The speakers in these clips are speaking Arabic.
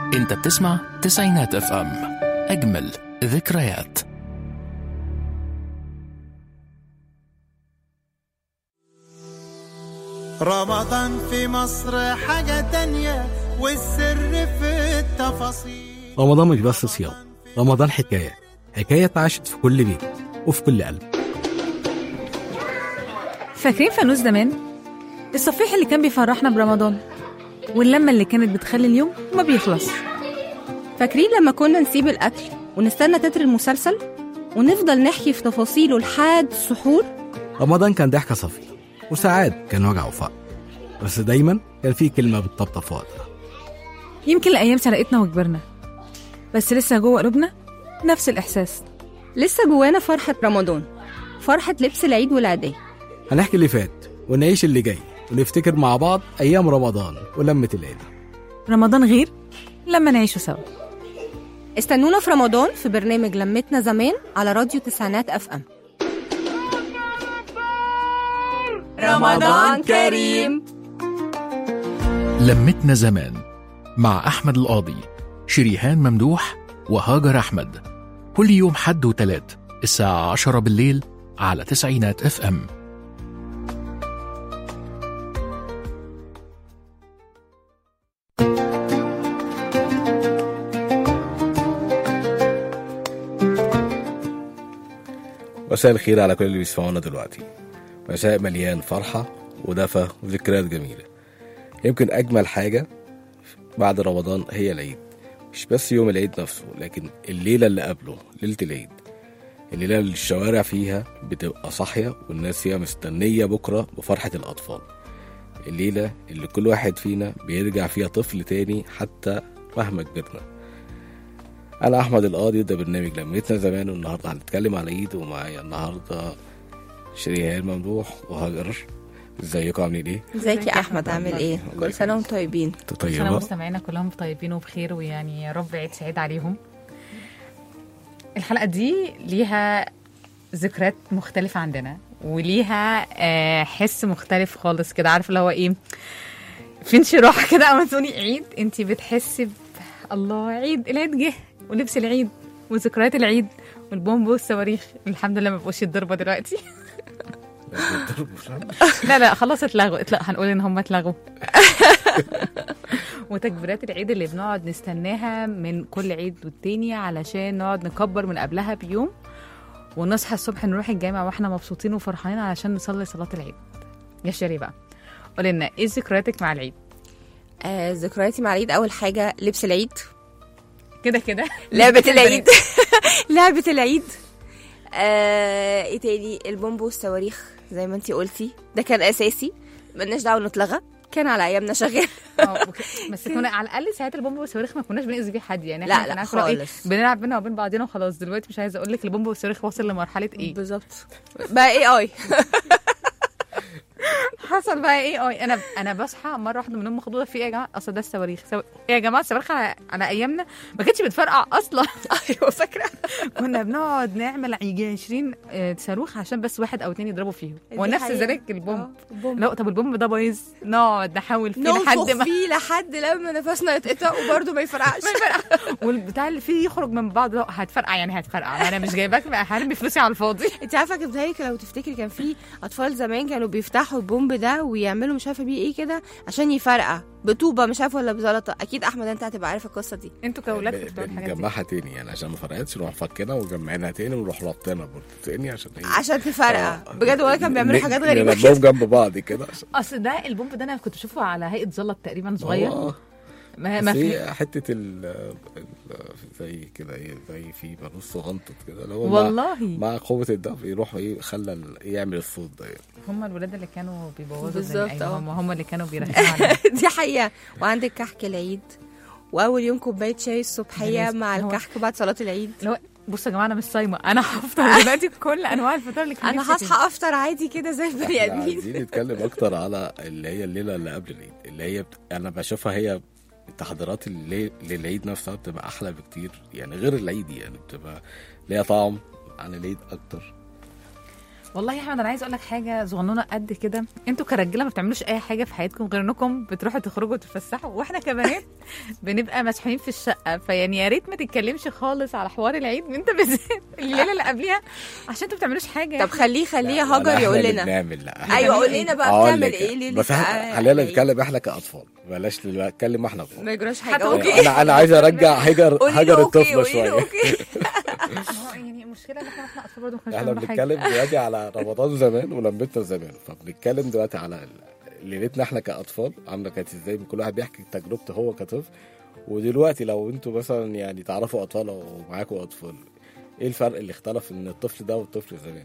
انت بتسمع تسعينات اف ام، اجمل ذكريات. رمضان في مصر حاجة تانية والسر في التفاصيل. رمضان مش بس صيام، رمضان حكاية اتعاشت في كل بيت وفي كل قلب. فاكرين فانوس زمان؟ الصفيح اللي كان بيفرحنا برمضان، واللمة اللي كانت بتخلي اليوم ما بيخلص. فاكرين لما كنا نسيب الأكل ونستنى تتر المسلسل ونفضل نحكي في تفاصيله لحد السحور؟ رمضان كان ضحكة صفية، وساعات كان وجع وفقر، بس دايما كان فيه كلمة بتطبطب في وقتها. يمكن الأيام سرقتنا وكبرنا، بس لسه جوه قلوبنا نفس الإحساس. لسه جوانا فرحة رمضان، فرحة لبس العيد والعيدية. هنحكي اللي فات ونعيش اللي جاي ونفتكر مع بعض أيام رمضان ولمة العيلة. رمضان غير لما نعيشه سوا. استنونا في رمضان في برنامج لمتنا زمان على راديو تسعينات اف ام. رمضان كريم. لمتنا زمان مع أحمد القاضي، شريهان ممدوح، وهاجر أحمد، كل يوم حد وتلات الساعة 10 بالليل على تسعينات اف ام. مساء الخير على كل اللي بيسمعونا دلوقتي. مساء مليان فرحة ودفى وذكريات جميلة. يمكن أجمل حاجة بعد رمضان هي العيد، مش بس يوم العيد نفسه، لكن الليلة اللي قبله، ليلة العيد. الليلة اللي الشوارع فيها بتبقى صاحية والناس فيها مستنية بكرة بفرحة الأطفال. الليلة اللي كل واحد فينا بيرجع فيها طفل تاني حتى مهما كبرنا. أنا أحمد القاضي، ده برنامج لمتنا زمان، والنهاردة هنتكلم على العيد، ومعايا النهاردة شريهان ممدوح وهاجر. ازيكم عاملين ايه؟ ازيك يا احمد، عامل ايه؟ كل سنه وانتم طيبين. طيبة. أنا مستمعينا كلهم طيبين وبخير، ويعني يا رب عيد سعيد عليهم. الحلقة دي ليها ذكريات مختلفة عندنا، وليها حس مختلف خالص كده. عارف اللي هو ايه؟ في انشراح كده اما تقولي عيد انتي بتحسي الله عيد، العيد جه، ولبس العيد وذكريات العيد والبومب والصواريخ. الحمد لله ما بقوش يتضربوا دلوقتي. لا خلاص اتلغوا، هنقول ان هم اتلغوا. وتكبيرات العيد اللي بنقعد نستناها من كل عيد والتاني علشان نقعد نكبر من قبلها بيوم، ونصحى الصبح نروح الجامع واحنا مبسوطين وفرحانين علشان نصلي صلاة العيد. يا شيري بقى قولي لنا ايه ذكرياتك مع العيد؟ ذكرياتي مع العيد اول حاجه لبس العيد، كده لعبه العيد. لعبه العيد. ايه تاني؟ البومب والصواريخ زي ما انتي قلتي، ده كان اساسي، ملناش دعوه نتلغى، كان على ايامنا شغال. بس كنا على الاقل ساعات البومب والصواريخ ما كناش بنأذي بيه حد، يعني لا لا خالص، بنلعب بينا وبين بعضنا وخلاص. دلوقتي مش عايزه اقول لك البومب والصواريخ واصل لمرحله ايه بالظبط. بقى اي حصل بقى ايه انا بصحى مره واحده من النوم مخضوضه في ايه يا جماعه؟ اصل ده الصواريخ. ايه يا جماعه؟ الصواريخ على ايامنا ما كانتش بتفرقع اصلا. ايوه فاكره، كنا بنقعد نعمل 20 صاروخ عشان بس واحد او اتنين يضربوا فيهم، ونفس ذلك البومب. لا طب البومب ده بايظ، نقعد نحاول فيه لحد لما نفسنا يتقطع وبرده ما يفرقعش. والبتاع اللي فيه يخرج من بعض ده هتفرقع، يعني هتفرقع. انا مش جايباك بقى هرمي فلوسي على الفاضي. انت عارفه كذلك لو تفتكري كان في اطفال زمان كانوا بيفتحوا البومب ده ويعملوا مش عارفه بيه ايه كده عشان يفرقع بطوبه، مش عارفه ولا بزلطه. اكيد احمد انت هتبقى عارف القصه دي. انتوا كاولاد كنتوا بتعملوا الحاجات دي؟ نجمعها تاني يعني عشان ما فرقتش، نروح فكنا وجمعنا تاني ونروح ربطنا برضه تاني عشان تفرقع. بجد والله كان بيعملوا حاجات غريبه كده جنب بعض كده. اصل ده البومب ده انا كنت بشوفه على هيئه زلط تقريبا صغير. ما في حته زي كده ايه، زي في بنص غنطط كده اللي هو والله مع قوه الضغط يروح ايه خلى يعمل الصوت ده يعني. هم الولاد اللي كانوا بيبوظوا بالظبط. هم اللي كانوا بيرخموا. دي حقيقه. وعندك كحك العيد، واول يوم كوبايه شاي الصبحيه مع الكحك بعد صلاه العيد. بصوا يا جماعه انا مش صايمه، انا هفطر دلوقتي كل انواع الفطار اللي كان انا هصحى افطر عادي كده زي البني ادمين. عايزين نتكلم اكتر على اللي هي الليله اللي قبل العيد، اللي هي انا بشوفها هي التحضيرات للعيد نفسها بتبقى احلى بكتير، يعني غير العيد، يعني بتبقى ليها طعم عن العيد اكتر. والله يا احمد انا عايز اقول لك حاجه صغنونه قد كده. انتوا كرجاله ما بتعملوش اي حاجه في حياتكم غير انكم بتروحوا تخرجوا وتتفسحوا، واحنا كبنات بنبقى مسحوقين في الشقه. فيعني يا ريت ما تتكلمش خالص على حوار العيد وانت بالذات الليله اللي قبليها، عشان انتوا ما بتعملوش حاجه. طب خليه يا هاجر يقول لنا. ايوه قول لنا بقى بتعمل ايه ليله. بس خلينا نتكلم احنا كاطفال، بلاش نتكلم احنا كبار. ما يجراش حاجه. اوكي انا عايز ارجع هاجر الطفله شويه. يعني المشكله ان احنا اطفال برضه ما احنا بنتكلم دلوقتي على رمضان زمان ولمتنا زمان، فبنتكلم دلوقتي على ليلتنا احنا كاطفال عامله كانت ازاي. كل واحد بيحكي تجربته هو كطفل. ودلوقتي لو انتوا مثلا يعني تعرفوا اطفال او معاكم اطفال، ايه الفرق اللي اختلف ان الطفل ده والطفل زمان؟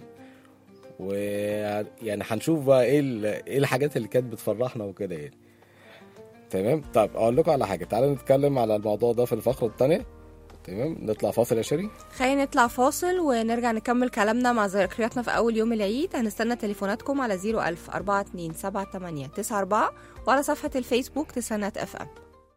ويعني هنشوف بقى ايه الحاجات اللي كانت بتفرحنا وكده يعني. تمام. طب اقول لكم على حاجه، تعالوا نتكلم على الموضوع ده في الفقره الثانيه. تمام. نطلع فاصل يا شيري. خلينا نطلع فاصل ونرجع نكمل كلامنا مع ذكرياتنا في اول يوم العيد. هنستنى تليفوناتكم على 010427894 وعلى صفحه الفيسبوك تسعينات اف ام.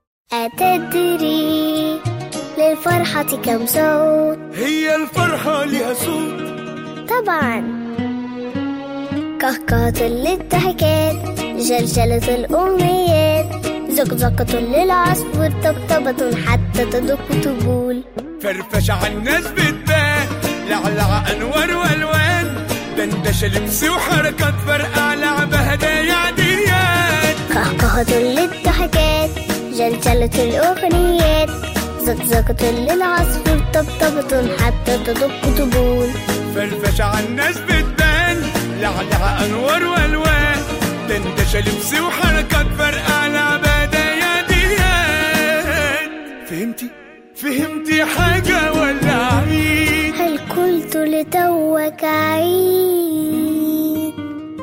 أتدري للفرحة كم صوت؟ هي الفرحة لها صوت طبعا. كهكهة للضحكات، جلجلة الأمنيات، زقزقة للعصفور، طبطبة حتى تدق طبول، فرفش على الناس بتبان، لعلع أنوار والوان، دندشة لبس وحركات فرقع، لعبة هدايا عديات. كهكهة للضحكات، جلجلة الأغنيات، زقزقة للعصفور، طبطبة حتى تدق طبول، فرفش على الناس بتبان، لعلع أنوار والوان، دندشة لبس وحركات فرقع، لعبة هدايا عديات. فهمتي حاجة ولا عيد؟ هل قلت لتوك عيد؟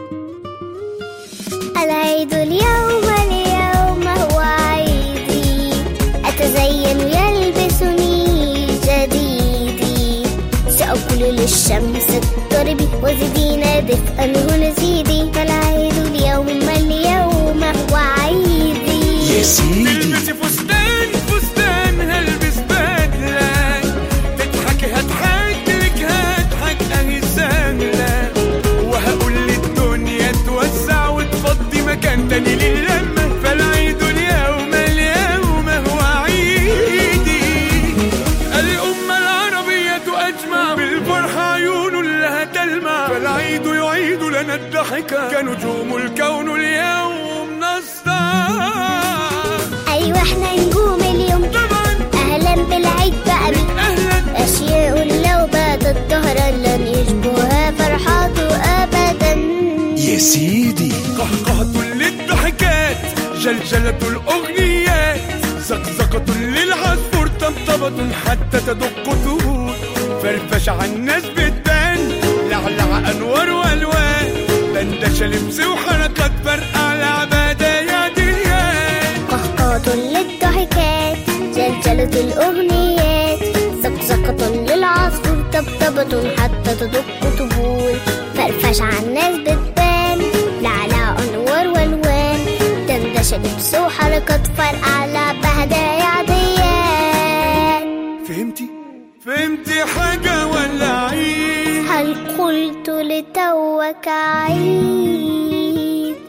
العيد اليوم هو عيدي، أتزين يلبسني جديدي، سأقول للشمس اضطربي وزدينا دفئا ونزيدي، فالعيد اليوم هو عيدي. يا سيدي تلبسي فستان هلبس بدلة، تضحكي هضحك لك هضحك اهي سهلة، وهقول للدنيا توسع وتفضي مكان تاني للمة، فالعيد اليوم هو عيدي. الأمة العربية أجمع بالفرحة عيون لها تلمع، فالعيد يعيد لنا الضحكة كنجوم الكون اليوم نسطع. أيوة احنا نجوم اليوم طبعا، أهلا بالعيد بقى بك أهلا، أشياء لو باتت ظهرا لن يشبهها فرحاته أبدا. يا سيدي قهقهة للضحكات، جلجلة الأغنيات، زقزقة للعصفور، طبطبة حتى تدق طول، فرفش على الناس بتبان، لعلع أنوار والوان، دندشة لبس وحركات فرقع، لعبة هدايا ديان. قهقهة للضحكات، جلجلة الأغنيات، زقزقة للعصفور، طبطبة حتى تدق طبول، فرفش على الناس بتبان، لعلع أنوار والوان، دندشة لبس وحركات فرقع، لعبة هدايا عديان. فهمتي حاجة ولا عيد؟ هل قلت لتوك عيد؟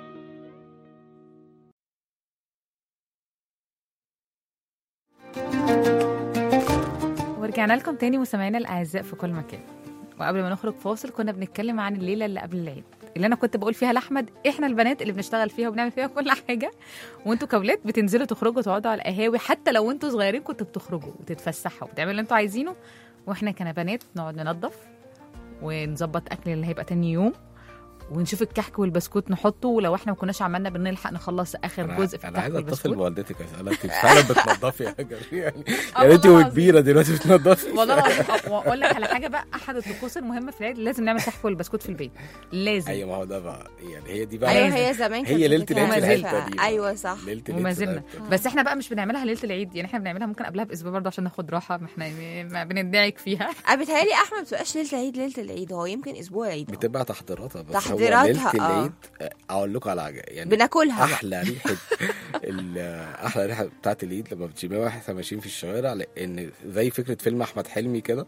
ورجعنا لكم تاني مستمعينا الاعزاء في كل مكان. وقبل ما نخرج فاصل كنا بنتكلم عن الليله اللي قبل العيد، اللي انا كنت بقول فيها لاحمد احنا البنات اللي بنشتغل فيها وبنعمل فيها كل حاجه، وانتوا كاولاد بتنزلوا تخرجوا تقعدوا على القهاوي، حتى لو انتوا صغيرين كنتوا بتخرجوا وتتفسحوا وتعملوا اللي انتوا عايزينه، واحنا كبنات نقعد ننظف ونظبط اكل اللي هيبقى تاني يوم، ونشوف الكحك والبسكوت نحطه، ولو احنا ما كناش عملنا بنلحق نخلص اخر جزء في الكحك والبسكوت. انا عايز اتصل بوالدتك اسالها انت فعلا بتنضفي يا هاجر يعني انت وكبيره دلوقتي بتنضفي والله العظيم. واقول لك على حاجه بقى، احد الطقوس المهمه في العيد لازم نعمل كحك والبسكوت في البيت، لازم. ايوه ما هو ده بقى يعني هي دي بقى. ايوه هي زمان هي ليله العيد دي. ايوه صح وما زلنا. بس احنا بقى مش بنعملها ليله العيد، يعني احنا بنعملها ممكن قبلها باسبوع برضه عشان ناخد راحه، ما احنا ما بندعك فيها. بيتهيألي احمد ما بتبقاش ليله العيد، هو يمكن اسبوع العيد بتبقى تحضيراتها، بس تحضيراتها اقول لكم على حاجه يعني بناكلها احلى ريحه احلى ريحه بتاعت العيد لما بتشميها واحنا ماشيين في الشوارع، لان زي فكره فيلم احمد حلمي كده،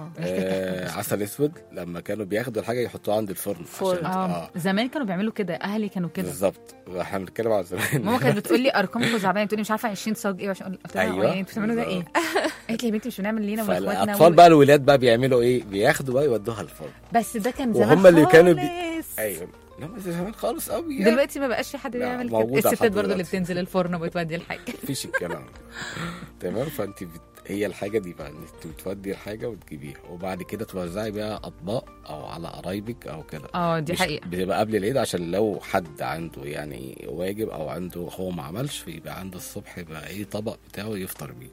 عسل اسود، لما كانوا بياخدوا الحاجه يحطوها عند الفرن عشان زمان كانوا بيعملوا كده، اهلي كانوا كده بالظبط. احنا بنتكلم على زمان. ماما كانت بتقول لي ارقام خزعبليه، تقول لي مش عارفه 20 صاج ايه، عشان قلت لها أيوة. انتوا بتعملوا ده ايه؟ قالت لي يا بنتي مش بنعمل لينا واخواتنا. الاطفال بقى الولاد بقى بيعملوا ايه؟ بياخدوا بقى يودوها الفرن. بس ده كان زمان وهم اللي كانوا خالص. ايوه لا بس زمان خالص قوي يعني. دلوقتي ما بقاش في حد بيعمل كده، موجودة الستات لحد برضو اللي دلوقتي. بتنزل الفرن وبتودي الحاجه. مفيش الكلام تمام. فانت هي الحاجه دي بقى انت بتودي الحاجه وتجيبيها، وبعد كده توزعي بيها اطباق او على قرايبك او كده. دي حقيقه. بتبقى قبل العيد عشان لو حد عنده يعني واجب او عنده هو ما عملش، فيبقى عنده الصبح يبقى ايه طبق بتاعه يفطر بيه.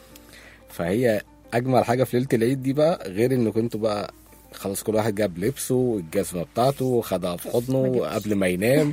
فهي اجمل حاجه في ليله العيد دي بقى، غير انه كنتوا بقى خلاص كل واحد جاب لبسه والجزمه بتاعته وخدها في حضنه قبل ما ينام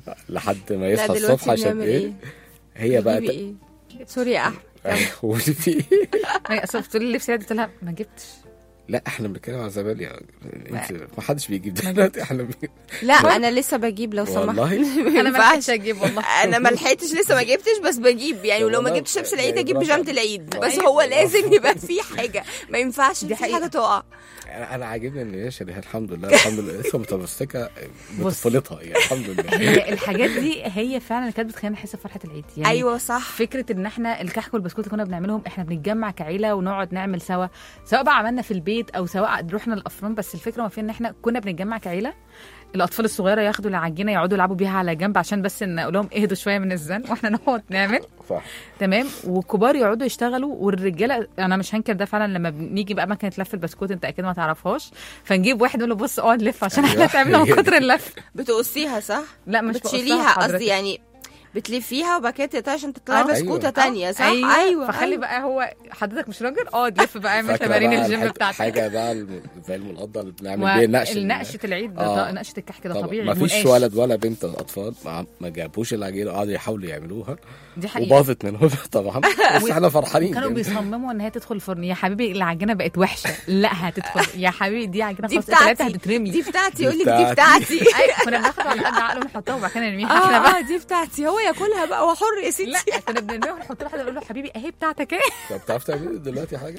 لحد ما يصحى الصبح عشان ايه هي بقى إيه؟ سوري يا احمد. قولي في ايه؟ هي اصلا بتقول لي اللبس ده، قلت لها ما جبتش. لا احنا بنتكلم على زمان يعني، انت ما حدش بيجيب دلوقتي، احنا لا انا لسه بجيب لو سمحت. والله انا ما لحقتش اجيب والله. انا ما لحقتش لسه، ما جبتش بس بجيب يعني. ولو ما جبتش لبس العيد اجيب بيجامه العيد، بس هو لازم يبقى في حاجه، ما ينفعش في حاجه تقع. انا عاجبني ان هي شريهه الحمد لله لسه متمسكه بطفولتها يعني الحمد لله. هي الحاجات دي هي فعلا اللي كانت بتخلينا نحس بفرحه العيد يعني. ايوه صح. فكره ان احنا الكحك والبسكوت اللي كنا بنعملهم، احنا بنتجمع كعيله ونقعد نعمل سوا، سواء بقى عملنا في البيت او سواء رحنا الافران. بس الفكره ما فيها ان احنا كنا بنتجمع كعيله، الاطفال الصغيره ياخدوا العجينه يقعدوا يلعبوا بيها على جنب عشان بس نقول لهم اهدوا شويه من الزن، واحنا نقعد نعمل صح تمام. والكبار يقعدوا يشتغلوا، والرجاله انا مش هنكر ده فعلا. لما بنيجي بقى مكنه لف البسكوت، انت اكيد ما تعرفهاش، فنجيب واحد نقول له بص اقعد لف عشان احنا تعبنا من كتر اللف. بتقصيها صح؟ لا مش بتشيليها قصدي يعني، بتلفيها وبعد كده تقطعي عشان تطلعي بسكوته تانية صح؟ ايوه فخلي بقى هو حضرتك مش راجل اقعد لف بقى اعمل تمارين الجيم بتاعتك. حاجه بقى زي المنقضه اللي بنعمل بيها نقشه العيد ده نقشه الكحك ده طبيعي. ما فيش ولد ولا بنت الاطفال ما جابوش العجينه، قعدوا يحاولوا يعملوها، دي حقيقه، وباظت منهم طبعا. بس احنا فرحانين. كانوا بيصمموا ان هي تدخل الفرن. يا حبيبي العجينه بقت وحشه، لا هتدخل يا حبيبي، دي عجينه خلاص ثلاثه هتترمي، دي بتاعتي. يقول لك دي بتاعتي. ايوه كنا بناخد على قد عقله ونحطها وبعد كده نرميها احنا بقى. دي بتاعتي، هو ياكلها بقى وحر يا ستي. لا كنا بنرميها ونحط له حاجه نقول له حبيبي اهي بتاعتك ايه. طب بتعرف تعملي دلوقتي حاجه؟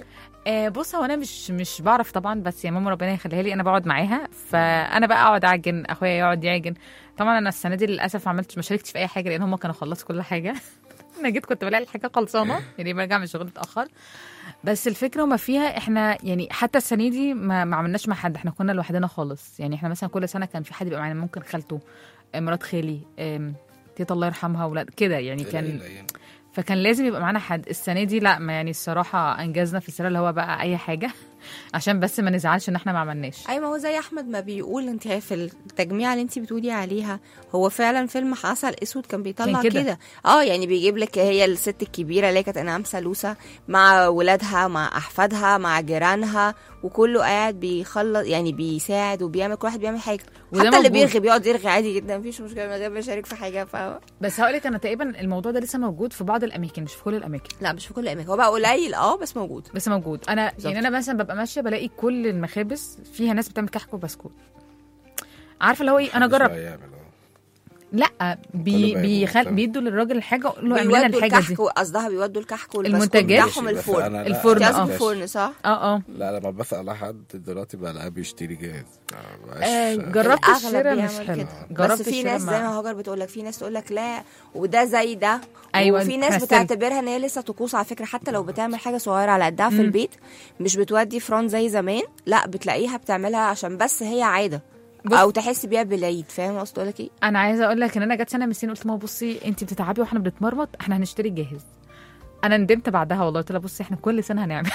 بص هو انا مش بعرف طبعا، بس يا ماما ربنا يخليها لي انا بقعد معاها، فانا بقى اقعد اعجن، اخويا يقعد يعجن. طبعا انا السنه دي للاسف ما شاركتش في اي حاجه، لان هم كانوا خلصوا كل حاجه. انا جيت كنت بلاقي الحاجه خلصانه يعني، برجع من الشغل متاخر. بس الفكره وما فيها احنا يعني حتى السنه دي ما عملناش مع حد، احنا كنا لوحدنا خالص يعني. احنا مثلا كل سنه كان في حد بيبقى معانا، ممكن خالته، مرات خالي، تيتا الله يرحمها، ولاد كده يعني. كان فكان لازم يبقى معانا حد. السنه دي لا، ما يعني الصراحه انجزنا في السنه اللي هو بقى اي حاجه عشان بس ما نزعلش ان احنا ما عملناش. اي ما هو زي احمد ما بيقول، انت في التجميعه اللي انت بتقولي عليها، هو فعلا فيلم عسل اسود كان بيطلع كده. يعني بيجيب لك هي الست الكبيره اللي كانت انعام سلوسه مع ولادها مع احفادها مع جيرانها، وكله قاعد بيخلص يعني بيساعد وبيعمل، كل واحد بيعمل حاجه، حتى اللي بيرغي بيقعد يرغي عادي جدا، مفيش مشكله من غير ما يشارك في حاجه. بس هقول لك انا تقريبا الموضوع ده لسه موجود في بعض الاماكن، مش في كل الاماكن. لا مش في كل الاماكن، هو بقى قليل بس موجود. انا بالزبط. يعني انا مثلا ببقى ماشيه بلاقي كل المخابز فيها ناس بتعمل كحك وبسكوت، عارفه اللي هو ايه. انا جرب لا بيدوا للراجل الحاجه، يقول له اعمل لنا الحاجه دي. قصدها بيودوا الكحك والمنتجات بتاعهم الفرن. الفرن صح. لا لما بسأل حد دلوقتي بقى بيشتري جاهز. جربت الشراء مش حلو. بس في ناس زي ما هاجر بتقول لك، في ناس تقول لك لا وده زي ده. أيوة وفي ناس بتعتبرها ان هي لسه طقوس على فكره، حتى لو بتعمل حاجه صغيره على قدها في البيت، مش بتودي فرن زي زمان، لا بتلاقيها بتعملها عشان بس هي عاده او تحس بيها بالعيد. فاهم قصدي اقول لك ايه؟ انا عايزه اقول لك ان انا جت سنه من السنين قلت ما بصي انت بتتعبي واحنا بنتمرمط، احنا هنشتري جاهز. انا ندمت بعدها والله، قلت لها بصي احنا كل سنه هنعمل.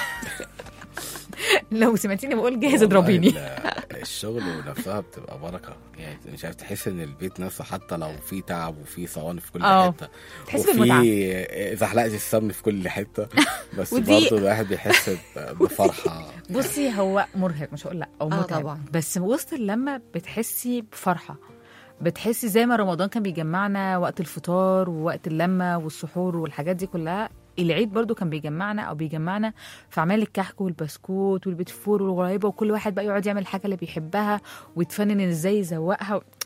لو سمعتيني بقول جاهز اضربيني. الشغل نفسها بتبقى بركه يعني، مش عارف تحس ان البيت نفسه حتى لو في تعب وفي صواني في كل حته، تحس بالمتعه، وفي زحلقه السمن في كل حته، بس برضه الواحد بيحس بفرحه. بصي هو مرهق مش هقول لا، او متعب طبعا، بس وسط اللمه بتحسي بفرحه، بتحسي زي ما رمضان كان بيجمعنا وقت الفطار ووقت اللمه والسحور والحاجات دي كلها. العيد برضو كان بيجمعنا او بيجمعنا في اعمال الكحك والبسكوت والبيت فور والغريبه، وكل واحد بقى يقعد يعمل الحاجه اللي بيحبها ويتفنن ازاي يزوقها.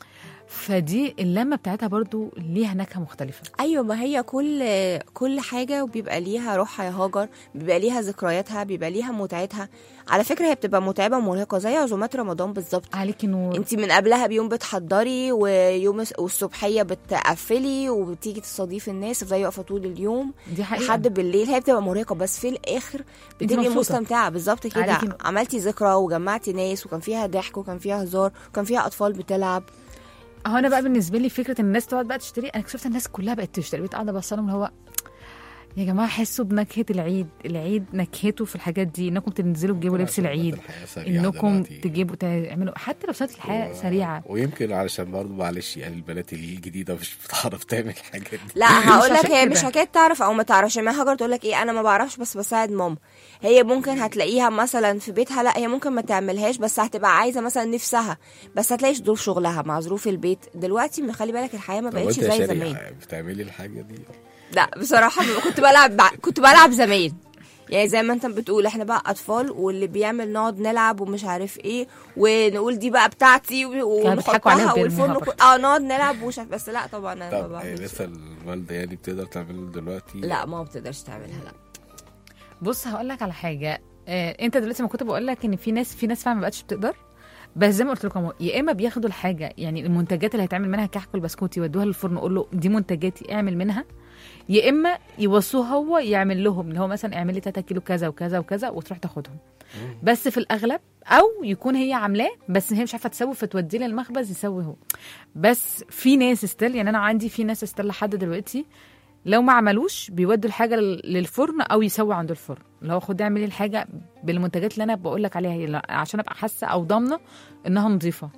فدي اللمه بتاعتها برضو ليها نكهه مختلفه. ايوه، ما هي كل حاجه وبيبقى ليها روحها يا هاجر، بيبقى ليها ذكرياتها، بيبقى ليها متعتها. على فكره هي بتبقى متعبه ومرهقه زي عزومات رمضان بالظبط. عليكي نور. انت من قبلها بيوم بتحضري، والصبحيه بتقفلي وبتيجي تستضيفي الناس، تفضلي واقفه طول اليوم دي حقيقة. لحد بالليل. هي بتبقى مرهقه بس في الاخر بتبقي مستمتعه. بالظبط كده، عملتي ذكرى وجمعتي ناس وكان فيها ضحك وكان فيها هزار وكان فيها اطفال بتلعب. هو انا بقى بالنسبه لي فكره ان الناس تقعد بقى تشتري، انا اكتشفت الناس كلها بقت تشتري، بقيت قاعده بصلهم اللي هو يا جماعه حسوا بنكهه العيد نكهته في الحاجات دي، انكم تنزلوا تجيبوا لبس العيد، انكم تجيبوا تعملوا حتى لو صارت الحياه سريعه. ويمكن علشان برضه معلش يعني البنات الجديده مش بتعرف تعمل الحاجات دي. لا هقول لك، هي مش حكايه تعرف او ما تعرفش. ما هاجر تقول لك ايه، انا ما بعرفش بس بساعد ماما. هي ممكن هتلاقيها مثلا في بيتها، لا هي ممكن ما تعملهاش بس هتبقى عايزه مثلا نفسها، بس هتلاقي ظروف شغلها مع ظروف البيت. دلوقتي خلي بالك الحياه ما بقتش زي زمان. بتعملي الحاجه دي؟ لا بصراحه كنت بلعب زمان، يعني زي ما انت بتقول احنا بقى اطفال، واللي بيعمل نقعد نلعب ومش عارف ايه، ونقول دي بقى بتاعتي ونحطها والفرن نقعد نلعب بس لا طبعا انا ما بعملش. لسه الوالده يعني بتقدر تعمل دلوقتي؟ لا ما بتقدرش تعملها. لا بص هقول لك على حاجه، انت دلوقتي ما كنت بقول لك ان في ناس فعلا ما بقتش بتقدر، بس زي ما قلت لكم يا اما بياخدوا الحاجه، يعني المنتجات اللي هيتعمل منها كحك والبسكوت يودوها للفرن، يقول له دي منتجاتي اعمل منها، يا اما يوصوه هو يعمل لهم اللي هو مثلا اعمل لي 3 كيلو كذا وكذا وكذا وتروح تاخدهم. بس في الاغلب او يكون هي عاملاه بس هي مش عارفه تسوي فتوديه للمخبز يسوي هو. بس في ناس استل، يعني انا عندي في ناس استل لحد دلوقتي لو ما عملوش بيودوا الحاجه للفرن او يسوي عند الفرن، اللي هو خد اعملي الحاجه بالمنتجات اللي انا بقول لك عليها عشان ابقى حاسه او ضامنه انها نظيفه.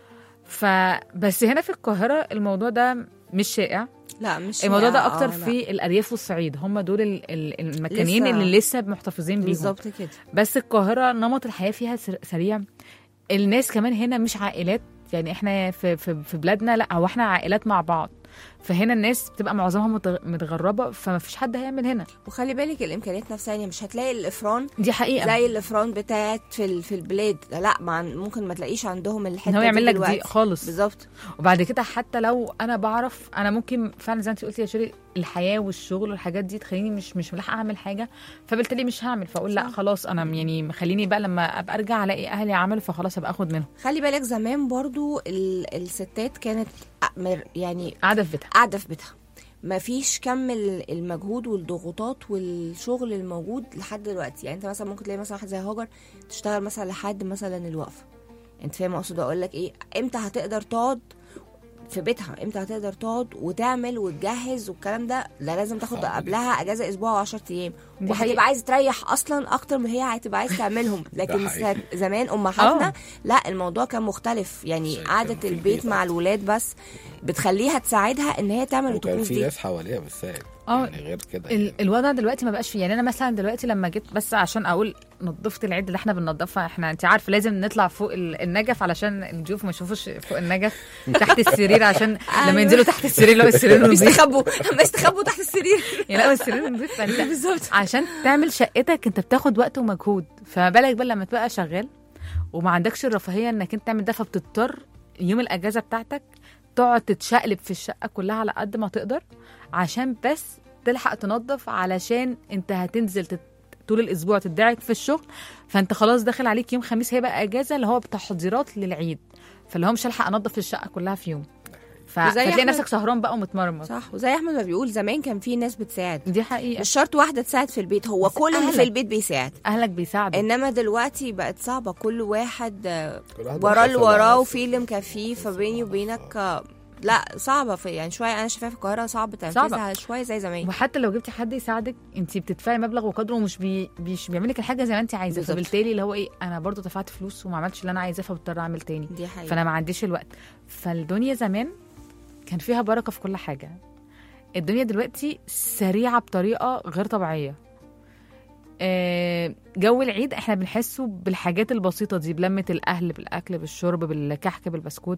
فبس هنا في القاهره الموضوع ده مش شائع. لا مش الموضوع ده اكتر في الارياف والصعيد، هم دول المكانين اللي لسه محتفظين بيهم بالظبط كده. بس القاهره نمط الحياه فيها سريع، الناس كمان هنا مش عائلات، يعني احنا في بلادنا لا هو احنا عائلات مع بعض، فهنا الناس بتبقى معظمها متغربه، فما فيش حد هيعمل هنا. وخلي بالك الامكانيات نفسها يعني مش هتلاقي الافران دي حقيقه زي الافران بتاعت في البلاد، لا ممكن ما تلاقيش عندهم الحته هو يعمل لك دي خالص بالظبط. وبعد كده حتى لو انا بعرف، انا ممكن فعلا زي ما انت قلتي يا شيري الحياه والشغل والحاجات دي تخليني مش ملاحقه اعمل حاجه، فبالتالي مش هعمل، فاقول لا خلاص انا يعني خليني بقى لما ابقى ارجع الاقي اهلي عملوا فخلاص ابقى اخد منهم. خلي بالك زمان برضو الستات كانت يعني قاعده في بيتها ما فيش كم المجهود والضغوطات والشغل الموجود لحد دلوقتي. يعني انت مثلا ممكن تلاقي مثلا واحد زي هاجر تشتغل مثلا لحد مثلا الوقفه، انت فاهم اقصد اقول لك ايه، امتى هتقدر تقعد في بيتها، امتى هتقدر تقعد وتعمل وتجهز والكلام ده، لا لازم تاخد قبلها اجازه اسبوع و10 ايام، وهتبقى عايز تريح اصلا اكتر من هي هتبقى عايز تعملهم. لكن زمان امهاتنا لا الموضوع كان مختلف، يعني قعده البيت مع الولاد بس بتخليها تساعدها ان هي تعمل الطقوس دي. في ناس حواليها بتساعد يعني غير كده يعني. الوضع دلوقتي ما بقاش فيه، يعني انا مثلا دلوقتي لما جيت بس عشان اقول نظفت العيد اللي احنا بننظفها، احنا انت عارفه لازم نطلع فوق النجف علشان الضيوف ما يشوفوش فوق النجف تحت السرير، عشان لما ينزلوا تحت السرير لو السرير نظيف يستخبوا تحت السرير يعني لو السرير نظيف بالظبط. عشان تعمل شقتك انت بتاخد وقت ومجهود، فما بالك بقى لما تبقى شغال وما عندكش الرفاهيه انك انت تعمل ده، فبتضطر يوم الاجازه بتاعتك تقعد تتشقلب في الشقه كلها على قد ما تقدر عشان بس تلحق تنظف، علشان انت هتنزل طول الاسبوع تدعك في الشغل، فانت خلاص داخل عليك يوم خميس هيبقى اجازه اللي هو تحضيرات للعيد، فاللي هو مش هلحق انظف الشقه كلها في يوم، فتلاقي نفسك سهران بقى ومتمرمط. صح. وزي احمد ما بيقول زمان كان في ناس بتساعد، دي حقيقه، مش شرط واحده تساعد في البيت، هو كل اللي في البيت بيساعد، اهلك بيساعدوا. انما دلوقتي بقت صعبه، كل واحد وراه اللي وراه وفي اللي مكفيه، فبيني وبينك لا صعبه في يعني شويه، انا شايفاها في القاهره صعب تنفيذها شويه زي زمان. وحتى لو جبتي حد يساعدك انت بتدفعي مبلغ وقدره ومش بيعمل لك الحاجه زي ما انت عايزه، فبالتالي اللي هو ايه انا برضو دفعت فلوس وما عملتش اللي انا عايزاه فبضطر اعمل تاني، دي حقيقة. فانا ما عنديش الوقت. فالدنيا زمان كان فيها بركه في كل حاجه، الدنيا دلوقتي سريعه بطريقه غير طبيعيه. جو العيد احنا بنحسه بالحاجات البسيطه دي، بلمه الاهل، بالاكل، بالشرب، بالكحك، بالبسكوت،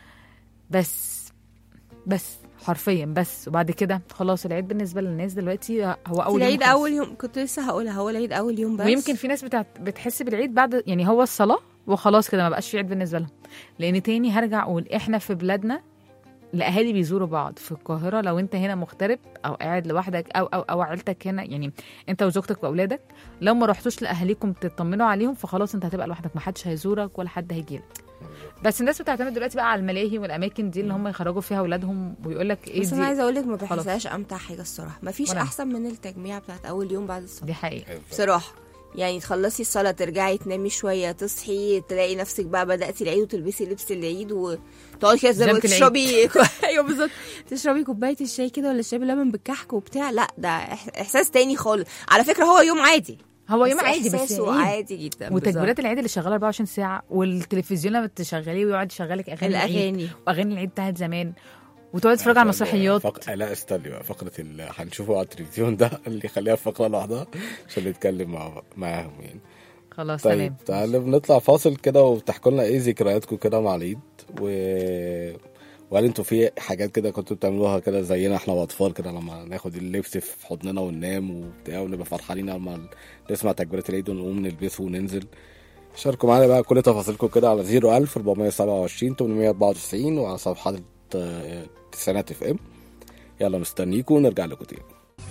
بس حرفيا بس. وبعد كده خلاص العيد بالنسبه للناس دلوقتي هو اول العيد يوم اول يوم، كنت لسه هقولها هو العيد اول يوم بس. ويمكن في ناس بتحس بالعيد بعد يعني هو الصلاه وخلاص كده ما بقاش في عيد بالنسبه لهم، لان تاني هرجع اقول احنا في بلادنا الاهالي بيزوروا بعض في القاهره. لو انت هنا مغترب او قاعد لوحدك او عيلتك هنا، يعني انت وزوجتك واولادك، لو ما رحتوش لاهاليكم تطمنوا عليهم فخلاص انت هتبقى لوحدك، ما حدش هيزورك ولا حد هيجيلك. بس الناس بتعتمد دلوقتي بقى على الملاهي والاماكن دي اللي هم يخرجوا فيها اولادهم، ويقول لك ايه بس دي. انا عايزه اقول لك ما بحسهاش امتع حاجه الصراحه، ما فيش ولا. احسن من التجميع بتاعت اول يوم بعد الصلاه دي حقيقه. بصراحه. يعني تخلصي الصلاه ترجعي تنامي شويه تصحي تلاقي نفسك بقى بداتي العيد وتلبسي لبس العيد وتقعدي كده زي ما تشربي ايوه بالظبط، تشربي كوبايه الشاي كده ولا الشاي بلبن بالكحك وبتاع. لا ده احساس تاني خالص. على فكره هو يوم عادي، هو يوم عادي بس عادي جدا. وتكبيرات العيد اللي شغاله 24 ساعه، والتلفزيون لما تشغليه ويقعد يشغلك اغاني واغاني العيد بتاعت زمان، وتقعد تتفرج على مسرحيات. لا استني بقى، فقره اللي هنشوفه على التلفزيون ده اللي خليها فقره لوحدها عشان نتكلم معاهم يعني. خلاص طيب تمام. تعالوا بنطلع فاصل كده وتحكوا لنا ايه ذكرياتكم كده مع العيد، وهل انتوا في حاجات كده كنتوا بتعملوها كده زينا احنا واطفال كده، لما ناخد اللبس في حضننا وننام وبتاع ونبقى فرحانين لما نسمع تكبيرات العيد ونقوم نلبسه وننزل. شاركوا معانا بقى كل تفاصيلكم كده على 01000 427 894 وعلى صفحات تسعينات اف ام. يلا مستنيكم ونرجع لكم تاني.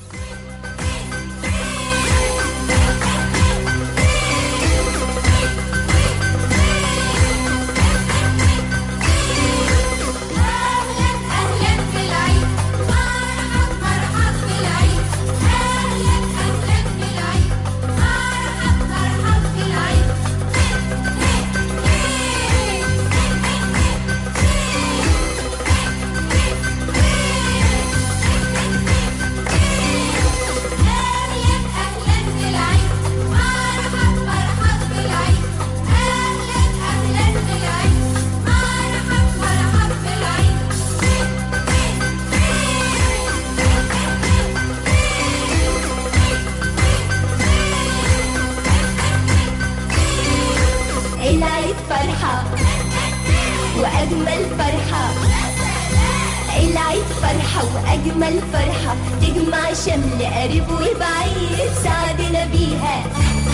العيد فرحة وأجمل فرحة، العيد فرحة وأجمل فرحة، تجمع شمل قريب وبعيد، سعدنا بيها